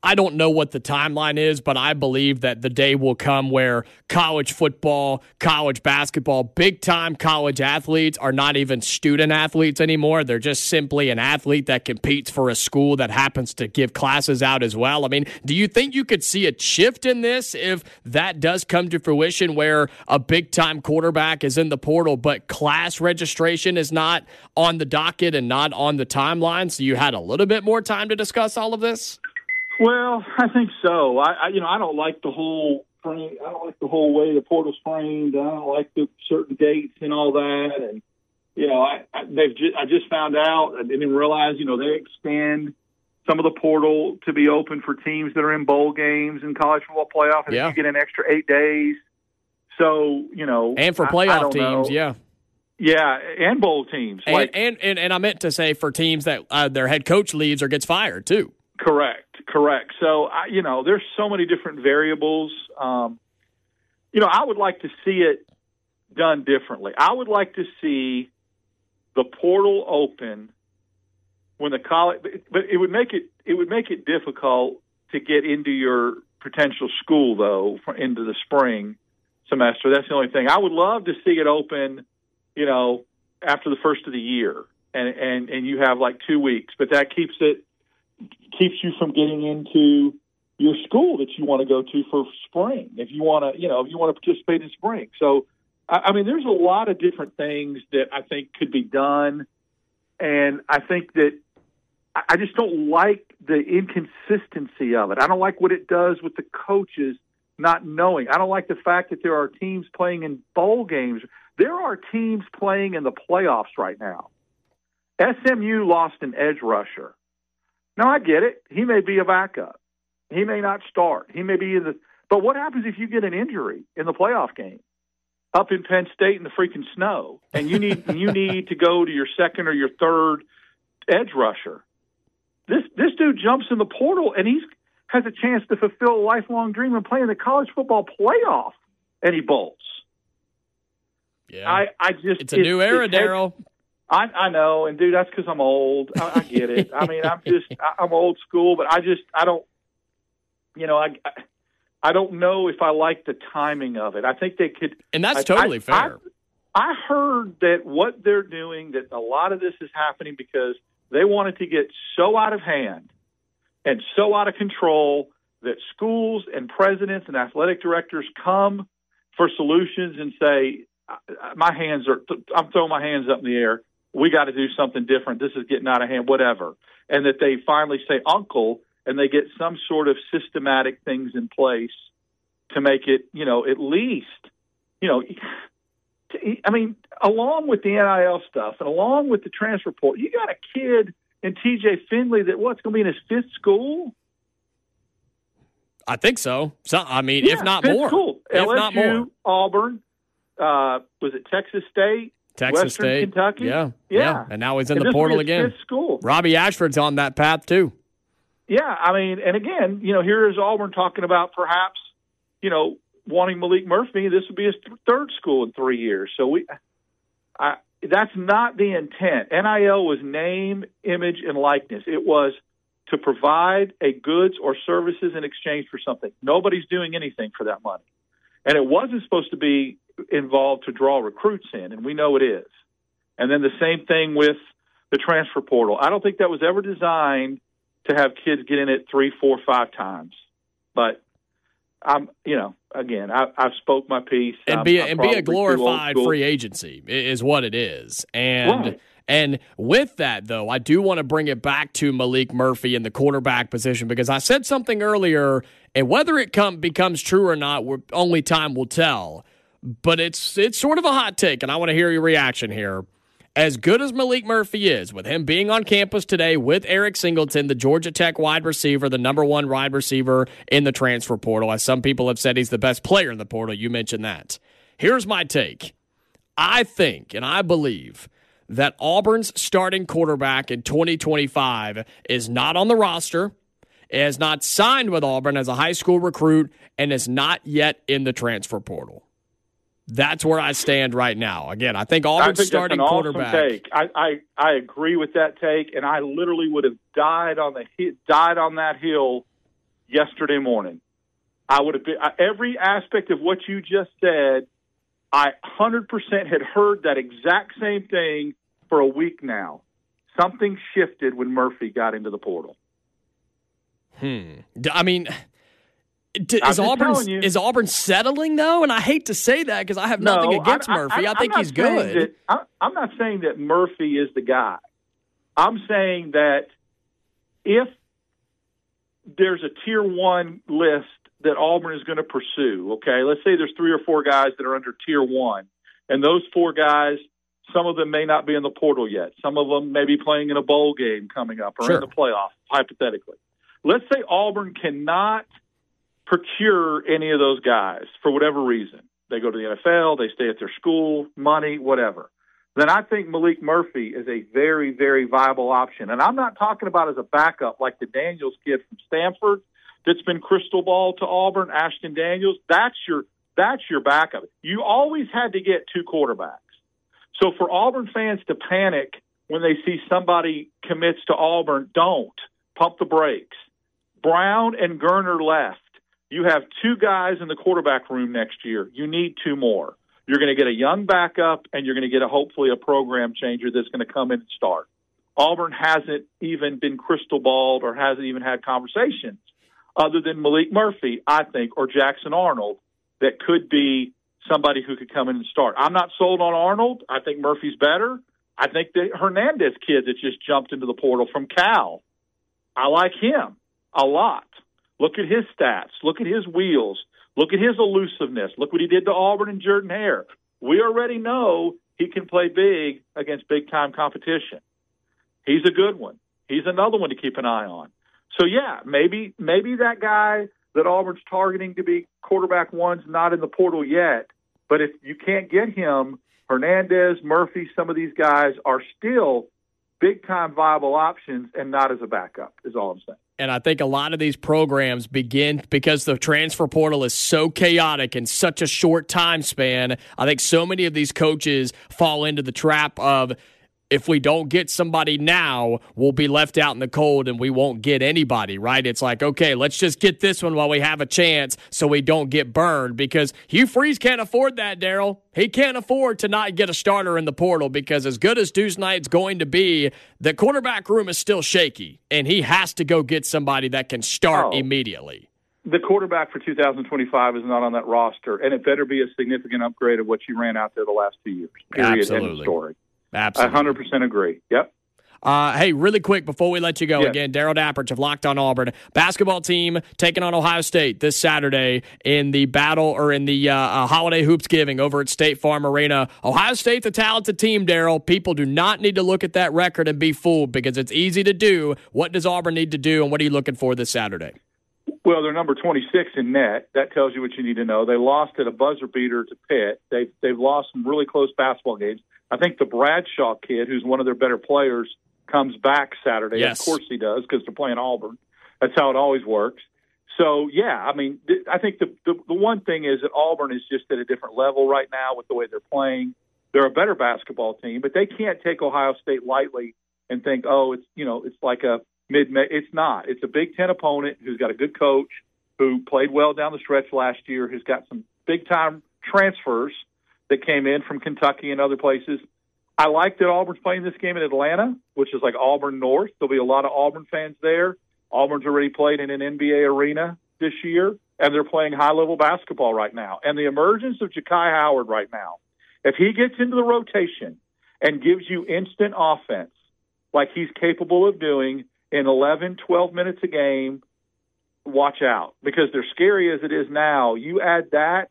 Speaker 3: I don't know what the timeline is, but I believe that the day will come where college football, college basketball, big-time college athletes are not even student athletes anymore. They're just simply an athlete that competes for a school that happens to give classes out as well. I mean, do you think you could see a shift in this if that does come to fruition where a big-time quarterback is in the portal, but class registration is not on the docket and not on the timeline, so you had a little bit more time to discuss all of this?
Speaker 9: Well, I think so. I, I you know, I don't like the whole frame. I don't like the whole way the portal's framed. I don't like the certain dates and all that. And you know, I, I they've just, I just found out. I didn't even realize. You know, they expand some of the portal to be open for teams that are in bowl games and college football playoff, and
Speaker 3: yeah.
Speaker 9: you get an extra eight days. So you know,
Speaker 3: and for playoff
Speaker 9: I, I
Speaker 3: teams,
Speaker 9: know.
Speaker 3: yeah.
Speaker 9: Yeah, and bowl teams.
Speaker 3: And,
Speaker 9: like,
Speaker 3: and, and, and I meant to say for teams that uh, their head coach leaves or gets fired, too.
Speaker 9: Correct, correct. So, I, you know, there's so many different variables. Um, you know, I would like to see it done differently. I would like to see the portal open when the college, but it would make it it would make it difficult to get into your potential school, though, for, into the spring semester. That's the only thing. I would love to see it open, you know, after the first of the year, and and and you have like two weeks, but that keeps it. keeps you from getting into your school that you want to go to for spring. If you want to, you know, if you want to participate in spring. So, I, I mean, there's a lot of different things that I think could be done. And I think that I just don't like the inconsistency of it. I don't like what it does with the coaches not knowing. I don't like the fact that there are teams playing in bowl games. There are teams playing in the playoffs right now. S M U lost an edge rusher. Now, I get it. He may be a backup. He may not start. He may be in the – but what happens if you get an injury in the playoff game up in Penn State in the freaking snow, and you need you need to go to your second or your third edge rusher? This this dude jumps in the portal, and he has a chance to fulfill a lifelong dream and play in the college football playoff, and he bolts.
Speaker 3: Yeah.
Speaker 9: I, I just –
Speaker 3: It's a new era, Daryl.
Speaker 9: I, I know, and dude, that's because I'm old. I, I get it. I mean, I'm just, I, I'm old school, but I just, I don't, you know, I, I don't know if I like the timing of it. I think they could,
Speaker 3: and that's
Speaker 9: I,
Speaker 3: totally
Speaker 9: I,
Speaker 3: fair.
Speaker 9: I, I heard that what they're doing, that a lot of this is happening because they wanted to get so out of hand and so out of control that schools and presidents and athletic directors come for solutions and say, my hands are, I'm throwing my hands up in the air. We got to do something different. This is getting out of hand, whatever. And that they finally say, uncle, and they get some sort of systematic things in place to make it, you know, at least, you know, I mean, along with the N I L stuff and along with the transfer portal, you got a kid in T J Finley that what's going to be in his fifth school?
Speaker 3: I think so. So I mean,
Speaker 9: yeah,
Speaker 3: if not
Speaker 9: fifth
Speaker 3: more.
Speaker 9: School.
Speaker 3: If
Speaker 9: L S U,
Speaker 3: not more.
Speaker 9: Auburn, uh, was it Texas State?
Speaker 3: Texas
Speaker 9: Western
Speaker 3: State,
Speaker 9: Kentucky,
Speaker 3: yeah,
Speaker 9: yeah,
Speaker 3: yeah, and now he's in
Speaker 9: and
Speaker 3: the
Speaker 9: this
Speaker 3: portal
Speaker 9: will be his
Speaker 3: again.
Speaker 9: fifth school.
Speaker 3: Robbie Ashford's on that path too.
Speaker 9: Yeah, I mean, and again, you know, here is Auburn talking about perhaps, you know, wanting Malik Murphy. This would be his th- third school in three years. So we, I, that's not the intent. N I L was name, image, and likeness. It was to provide a goods or services in exchange for something. Nobody's doing anything for that money, and it wasn't supposed to be involved to draw recruits in, and we know it is. And then the same thing with the transfer portal. I don't think that was ever designed to have kids get in it three, four, five times. But I'm, you know, again, I, I've spoke my piece.
Speaker 3: And
Speaker 9: I'm,
Speaker 3: be a,
Speaker 9: I'm
Speaker 3: and be a
Speaker 9: probably too old
Speaker 3: glorified
Speaker 9: school.
Speaker 3: free agency is what it is. And
Speaker 9: Right.
Speaker 3: and with that, though, I do want to bring it back to Malik Murphy in the quarterback position because I said something earlier, and whether it come becomes true or not, we're, only time will tell. But it's it's sort of a hot take, and I want to hear your reaction here. As good as Malik Murphy is, with him being on campus today with Eric Singleton, the Georgia Tech wide receiver, the number one wide receiver in the transfer portal, as some people have said he's the best player in the portal. You mentioned that. Here's my take. I think and I believe that Auburn's starting quarterback in twenty twenty-five is not on the roster, is not signed with Auburn as a high school recruit, and is not yet in the transfer portal. That's where I stand right now. Again, I think Auburn's
Speaker 9: I think
Speaker 3: starting
Speaker 9: that's an
Speaker 3: quarterback.
Speaker 9: Awesome take. I, I I agree with that take, and I literally would have died on the died on that hill yesterday morning. I would have been every aspect of what you just said. I one hundred percent had heard that exact same thing for a week now. Something shifted when Murphy got into the portal.
Speaker 3: Hmm. I mean, d- is Auburn is Auburn settling though? And I hate to say that because I have nothing
Speaker 9: no,
Speaker 3: against
Speaker 9: I, I,
Speaker 3: Murphy. I, I think
Speaker 9: I'm
Speaker 3: he's good.
Speaker 9: That, I, I'm not saying that Murphy is the guy. I'm saying that if there's a tier one list that Auburn is going to pursue, okay, let's say there's three or four guys that are under tier one, and those four guys, some of them may not be in the portal yet. Some of them may be playing in a bowl game coming up or
Speaker 3: sure.
Speaker 9: in the playoffs, hypothetically. Let's say Auburn cannot procure any of those guys for whatever reason. They go to the N F L, they stay at their school, money, whatever. Then I think Malik Murphy is a very, very viable option. And I'm not talking about as a backup like the Daniels kid from Stanford that's been crystal ball to Auburn, Ashton Daniels. That's your that's your backup. You always had to get two quarterbacks. So for Auburn fans to panic when they see somebody commits to Auburn, don't. Pump the brakes. Brown and Gerner left. You have two guys in the quarterback room next year. You need two more. You're going to get a young backup, and you're going to get a hopefully a program changer that's going to come in and start. Auburn hasn't even been crystal balled or hasn't even had conversations other than Malik Murphy, I think, or Jackson Arnold that could be somebody who could come in and start. I'm not sold on Arnold. I think Murphy's better. I think the Hernandez kid that just jumped into the portal from Cal, I like him a lot. Look at his stats. Look at his wheels. Look at his elusiveness. Look what he did to Auburn and Jordan Hare. We already know he can play big against big-time competition. He's a good one. He's another one to keep an eye on. So, yeah, maybe maybe that guy that Auburn's targeting to be quarterback one's not in the portal yet, but if you can't get him, Hernandez, Murphy, some of these guys are still big-time viable options and not as a backup is all I'm saying.
Speaker 3: And I think a lot of these programs begin because the transfer portal is so chaotic in such a short time span. I think so many of these coaches fall into the trap of, if we don't get somebody now, we'll be left out in the cold and we won't get anybody, right? It's like, okay, let's just get this one while we have a chance so we don't get burned, because Hugh Freeze can't afford that, Daryl. He can't afford to not get a starter in the portal, because as good as Deuce Knight's going to be, the quarterback room is still shaky, and he has to go get somebody that can start
Speaker 9: oh.
Speaker 3: immediately.
Speaker 9: The quarterback for two thousand twenty-five is not on that roster, and it better be a significant upgrade of what you ran out there the last two years. Period.
Speaker 3: Absolutely.
Speaker 9: End of story.
Speaker 3: Absolutely.
Speaker 9: I one hundred percent agree. Yep.
Speaker 3: Uh, hey, really quick before we let you go,
Speaker 9: yes.
Speaker 3: again, Daryl Dapprich of Locked on Auburn. Basketball team taking on Ohio State this Saturday in the battle or in the uh, uh, Holiday Hoopsgiving over at State Farm Arena. Ohio State's a talented team, Daryl. People do not need to look at that record and be fooled, because it's easy to do. What does Auburn need to do, and what are you looking for this Saturday?
Speaker 9: Well, they're number twenty-six in net. That tells you what you need to know. They lost at a buzzer beater to Pitt. They've, they've lost some really close basketball games. I think the Bradshaw kid, who's one of their better players, comes back Saturday.
Speaker 3: Yes.
Speaker 9: Of course he does, because they're playing Auburn. That's how it always works. So, yeah, I mean, th- I think the, the the one thing is that Auburn is just at a different level right now with the way they're playing. They're a better basketball team, but they can't take Ohio State lightly and think, oh, it's, you know, it's like a mid. It's not. It's a Big Ten opponent who's got a good coach, who played well down the stretch last year, who's got some big-time transfers that came in from Kentucky and other places. I like that Auburn's playing this game in Atlanta, which is like Auburn North. There'll be a lot of Auburn fans there. Auburn's already played in an N B A arena this year, and they're playing high-level basketball right now. And the emergence of Ja'Kai Howard right now, if he gets into the rotation and gives you instant offense like he's capable of doing in eleven, twelve minutes a game, watch out. Because they're scary as it is now. You add that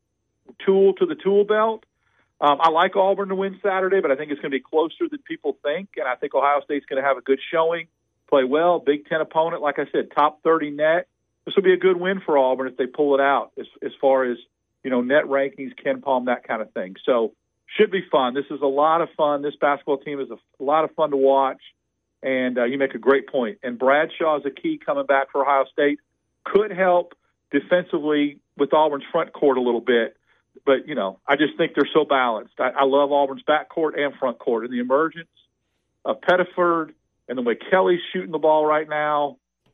Speaker 9: tool to the tool belt. Um, I like Auburn to win Saturday, but I think it's going to be closer than people think, and I think Ohio State's going to have a good showing, play well, Big Ten opponent, like I said, top thirty net. This will be a good win for Auburn if they pull it out as, as far as, you know, net rankings, Ken Palm, that kind of thing. So should be fun. This is a lot of fun. This basketball team is a, a lot of fun to watch, and uh, you make a great point. And Bradshaw is a key coming back for Ohio State. Could help defensively with Auburn's front court a little bit. But, you know, I just think they're so balanced. I, I love Auburn's backcourt and front court. And the emergence of Pettiford and the way Kelly's shooting the ball right now,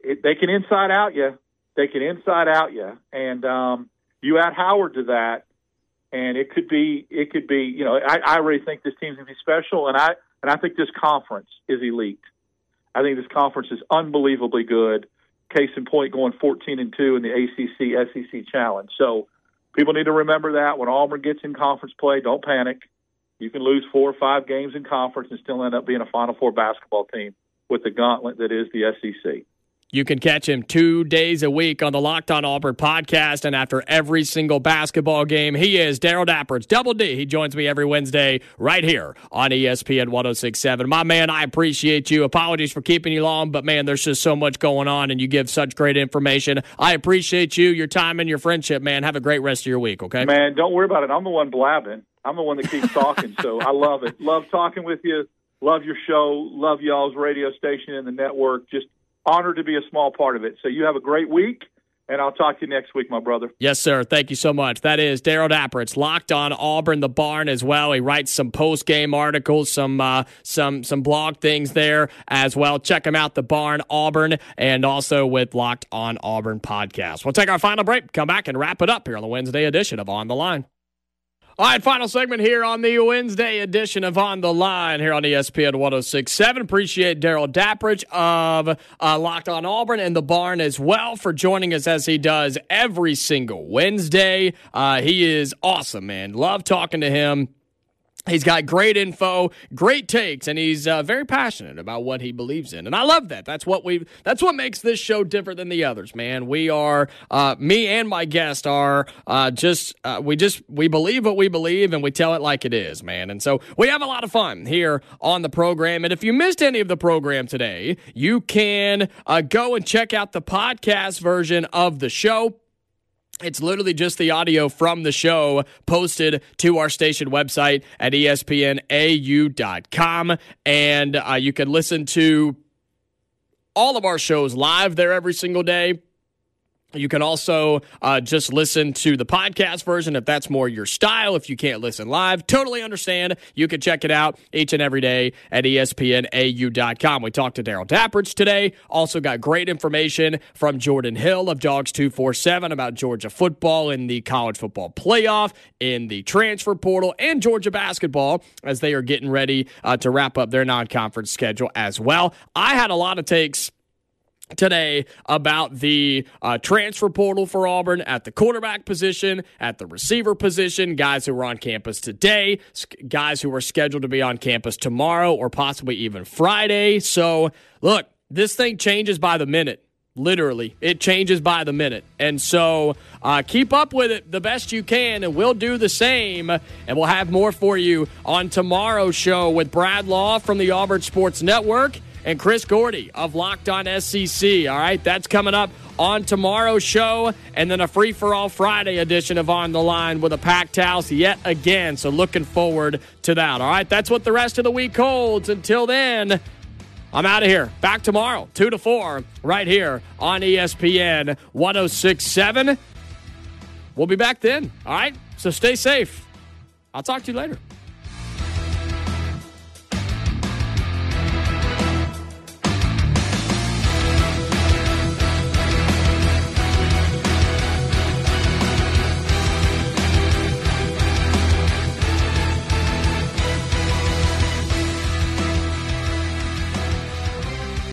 Speaker 9: it, they can inside out you. They can inside out you. And um, you add Howard to that, and it could be, it could be, you know, I, I really think this team's going to be special, and I and I think this conference is elite. I think this conference is unbelievably good. Case in point, going fourteen and two in the A C C S E C Challenge. So people need to remember that when Auburn gets in conference play, don't panic. You can lose four or five games in conference and still end up being a Final Four basketball team with the gauntlet that is the S E C.
Speaker 3: You can catch him two days a week on the Locked On Auburn podcast, and after every single basketball game, he is Daryl Dapper. Double D. He joins me every Wednesday right here on E S P N one oh six point seven. My man, I appreciate you. Apologies for keeping you long, but, man, there's just so much going on, and you give such great information. I appreciate you, your time, and your friendship, man. Have a great rest of your week, okay?
Speaker 9: Man, don't worry about it. I'm the one blabbing. I'm the one that keeps talking, so I love it. Love talking with you. Love your show. Love y'all's radio station and the network. Just honored to be a small part of it. So you have a great week, and I'll talk to you next week, my brother.
Speaker 3: Yes, sir. Thank you so much. That is Daryl Dapper. It's Locked On Auburn, the Barn as well. He writes some post-game articles, some uh, some some blog things there as well. Check him out, the Barn Auburn, and also with Locked On Auburn podcast. We'll take our final break, come back, and wrap it up here on the Wednesday edition of On the Line. All right, final segment here on the Wednesday edition of On the Line here on E S P N one oh six point seven. Appreciate Daryl Dapprich of uh, Locked On Auburn and the Barn as well for joining us as he does every single Wednesday. Uh, he is awesome, man. Love talking to him. He's got great info, great takes, and he's uh, very passionate about what he believes in, and I love that. That's what we. That's what makes this show different than the others, man. We are, uh, me and my guest are uh, just, uh, we just, we believe what we believe, and we tell it like it is, man. And so we have a lot of fun here on the program. And if you missed any of the program today, you can uh, go and check out the podcast version of the show. It's literally just the audio from the show posted to our station website at E S P N A U dot com. And uh, you can listen to all of our shows live there every single day. You can also uh, just listen to the podcast version if that's more your style. If you can't listen live, totally understand. You can check it out each and every day at E S P N A U dot com. We talked to Daryl Dapprich today. Also got great information from Jordan Hill of Dogs two forty-seven about Georgia football in the college football playoff, in the transfer portal, and Georgia basketball as they are getting ready uh, to wrap up their non-conference schedule as well. I had a lot of takes today about the uh, transfer portal for Auburn at the quarterback position, at the receiver position, guys who were on campus today, guys who are scheduled to be on campus tomorrow or possibly even Friday. So, look, this thing changes by the minute. Literally, it changes by the minute. And so uh, keep up with it the best you can, and we'll do the same. And we'll have more for you on tomorrow's show with Brad Law from the Auburn Sports Network and Chris Gordy of Locked On S E C. All right, that's coming up on tomorrow's show, and then a free-for-all Friday edition of On the Line with a packed house yet again. So looking forward to that. All right, that's what the rest of the week holds. Until then, I'm out of here. Back tomorrow, two to four, right here on E S P N one oh six point seven. We'll be back then. All right, so stay safe. I'll talk to you later.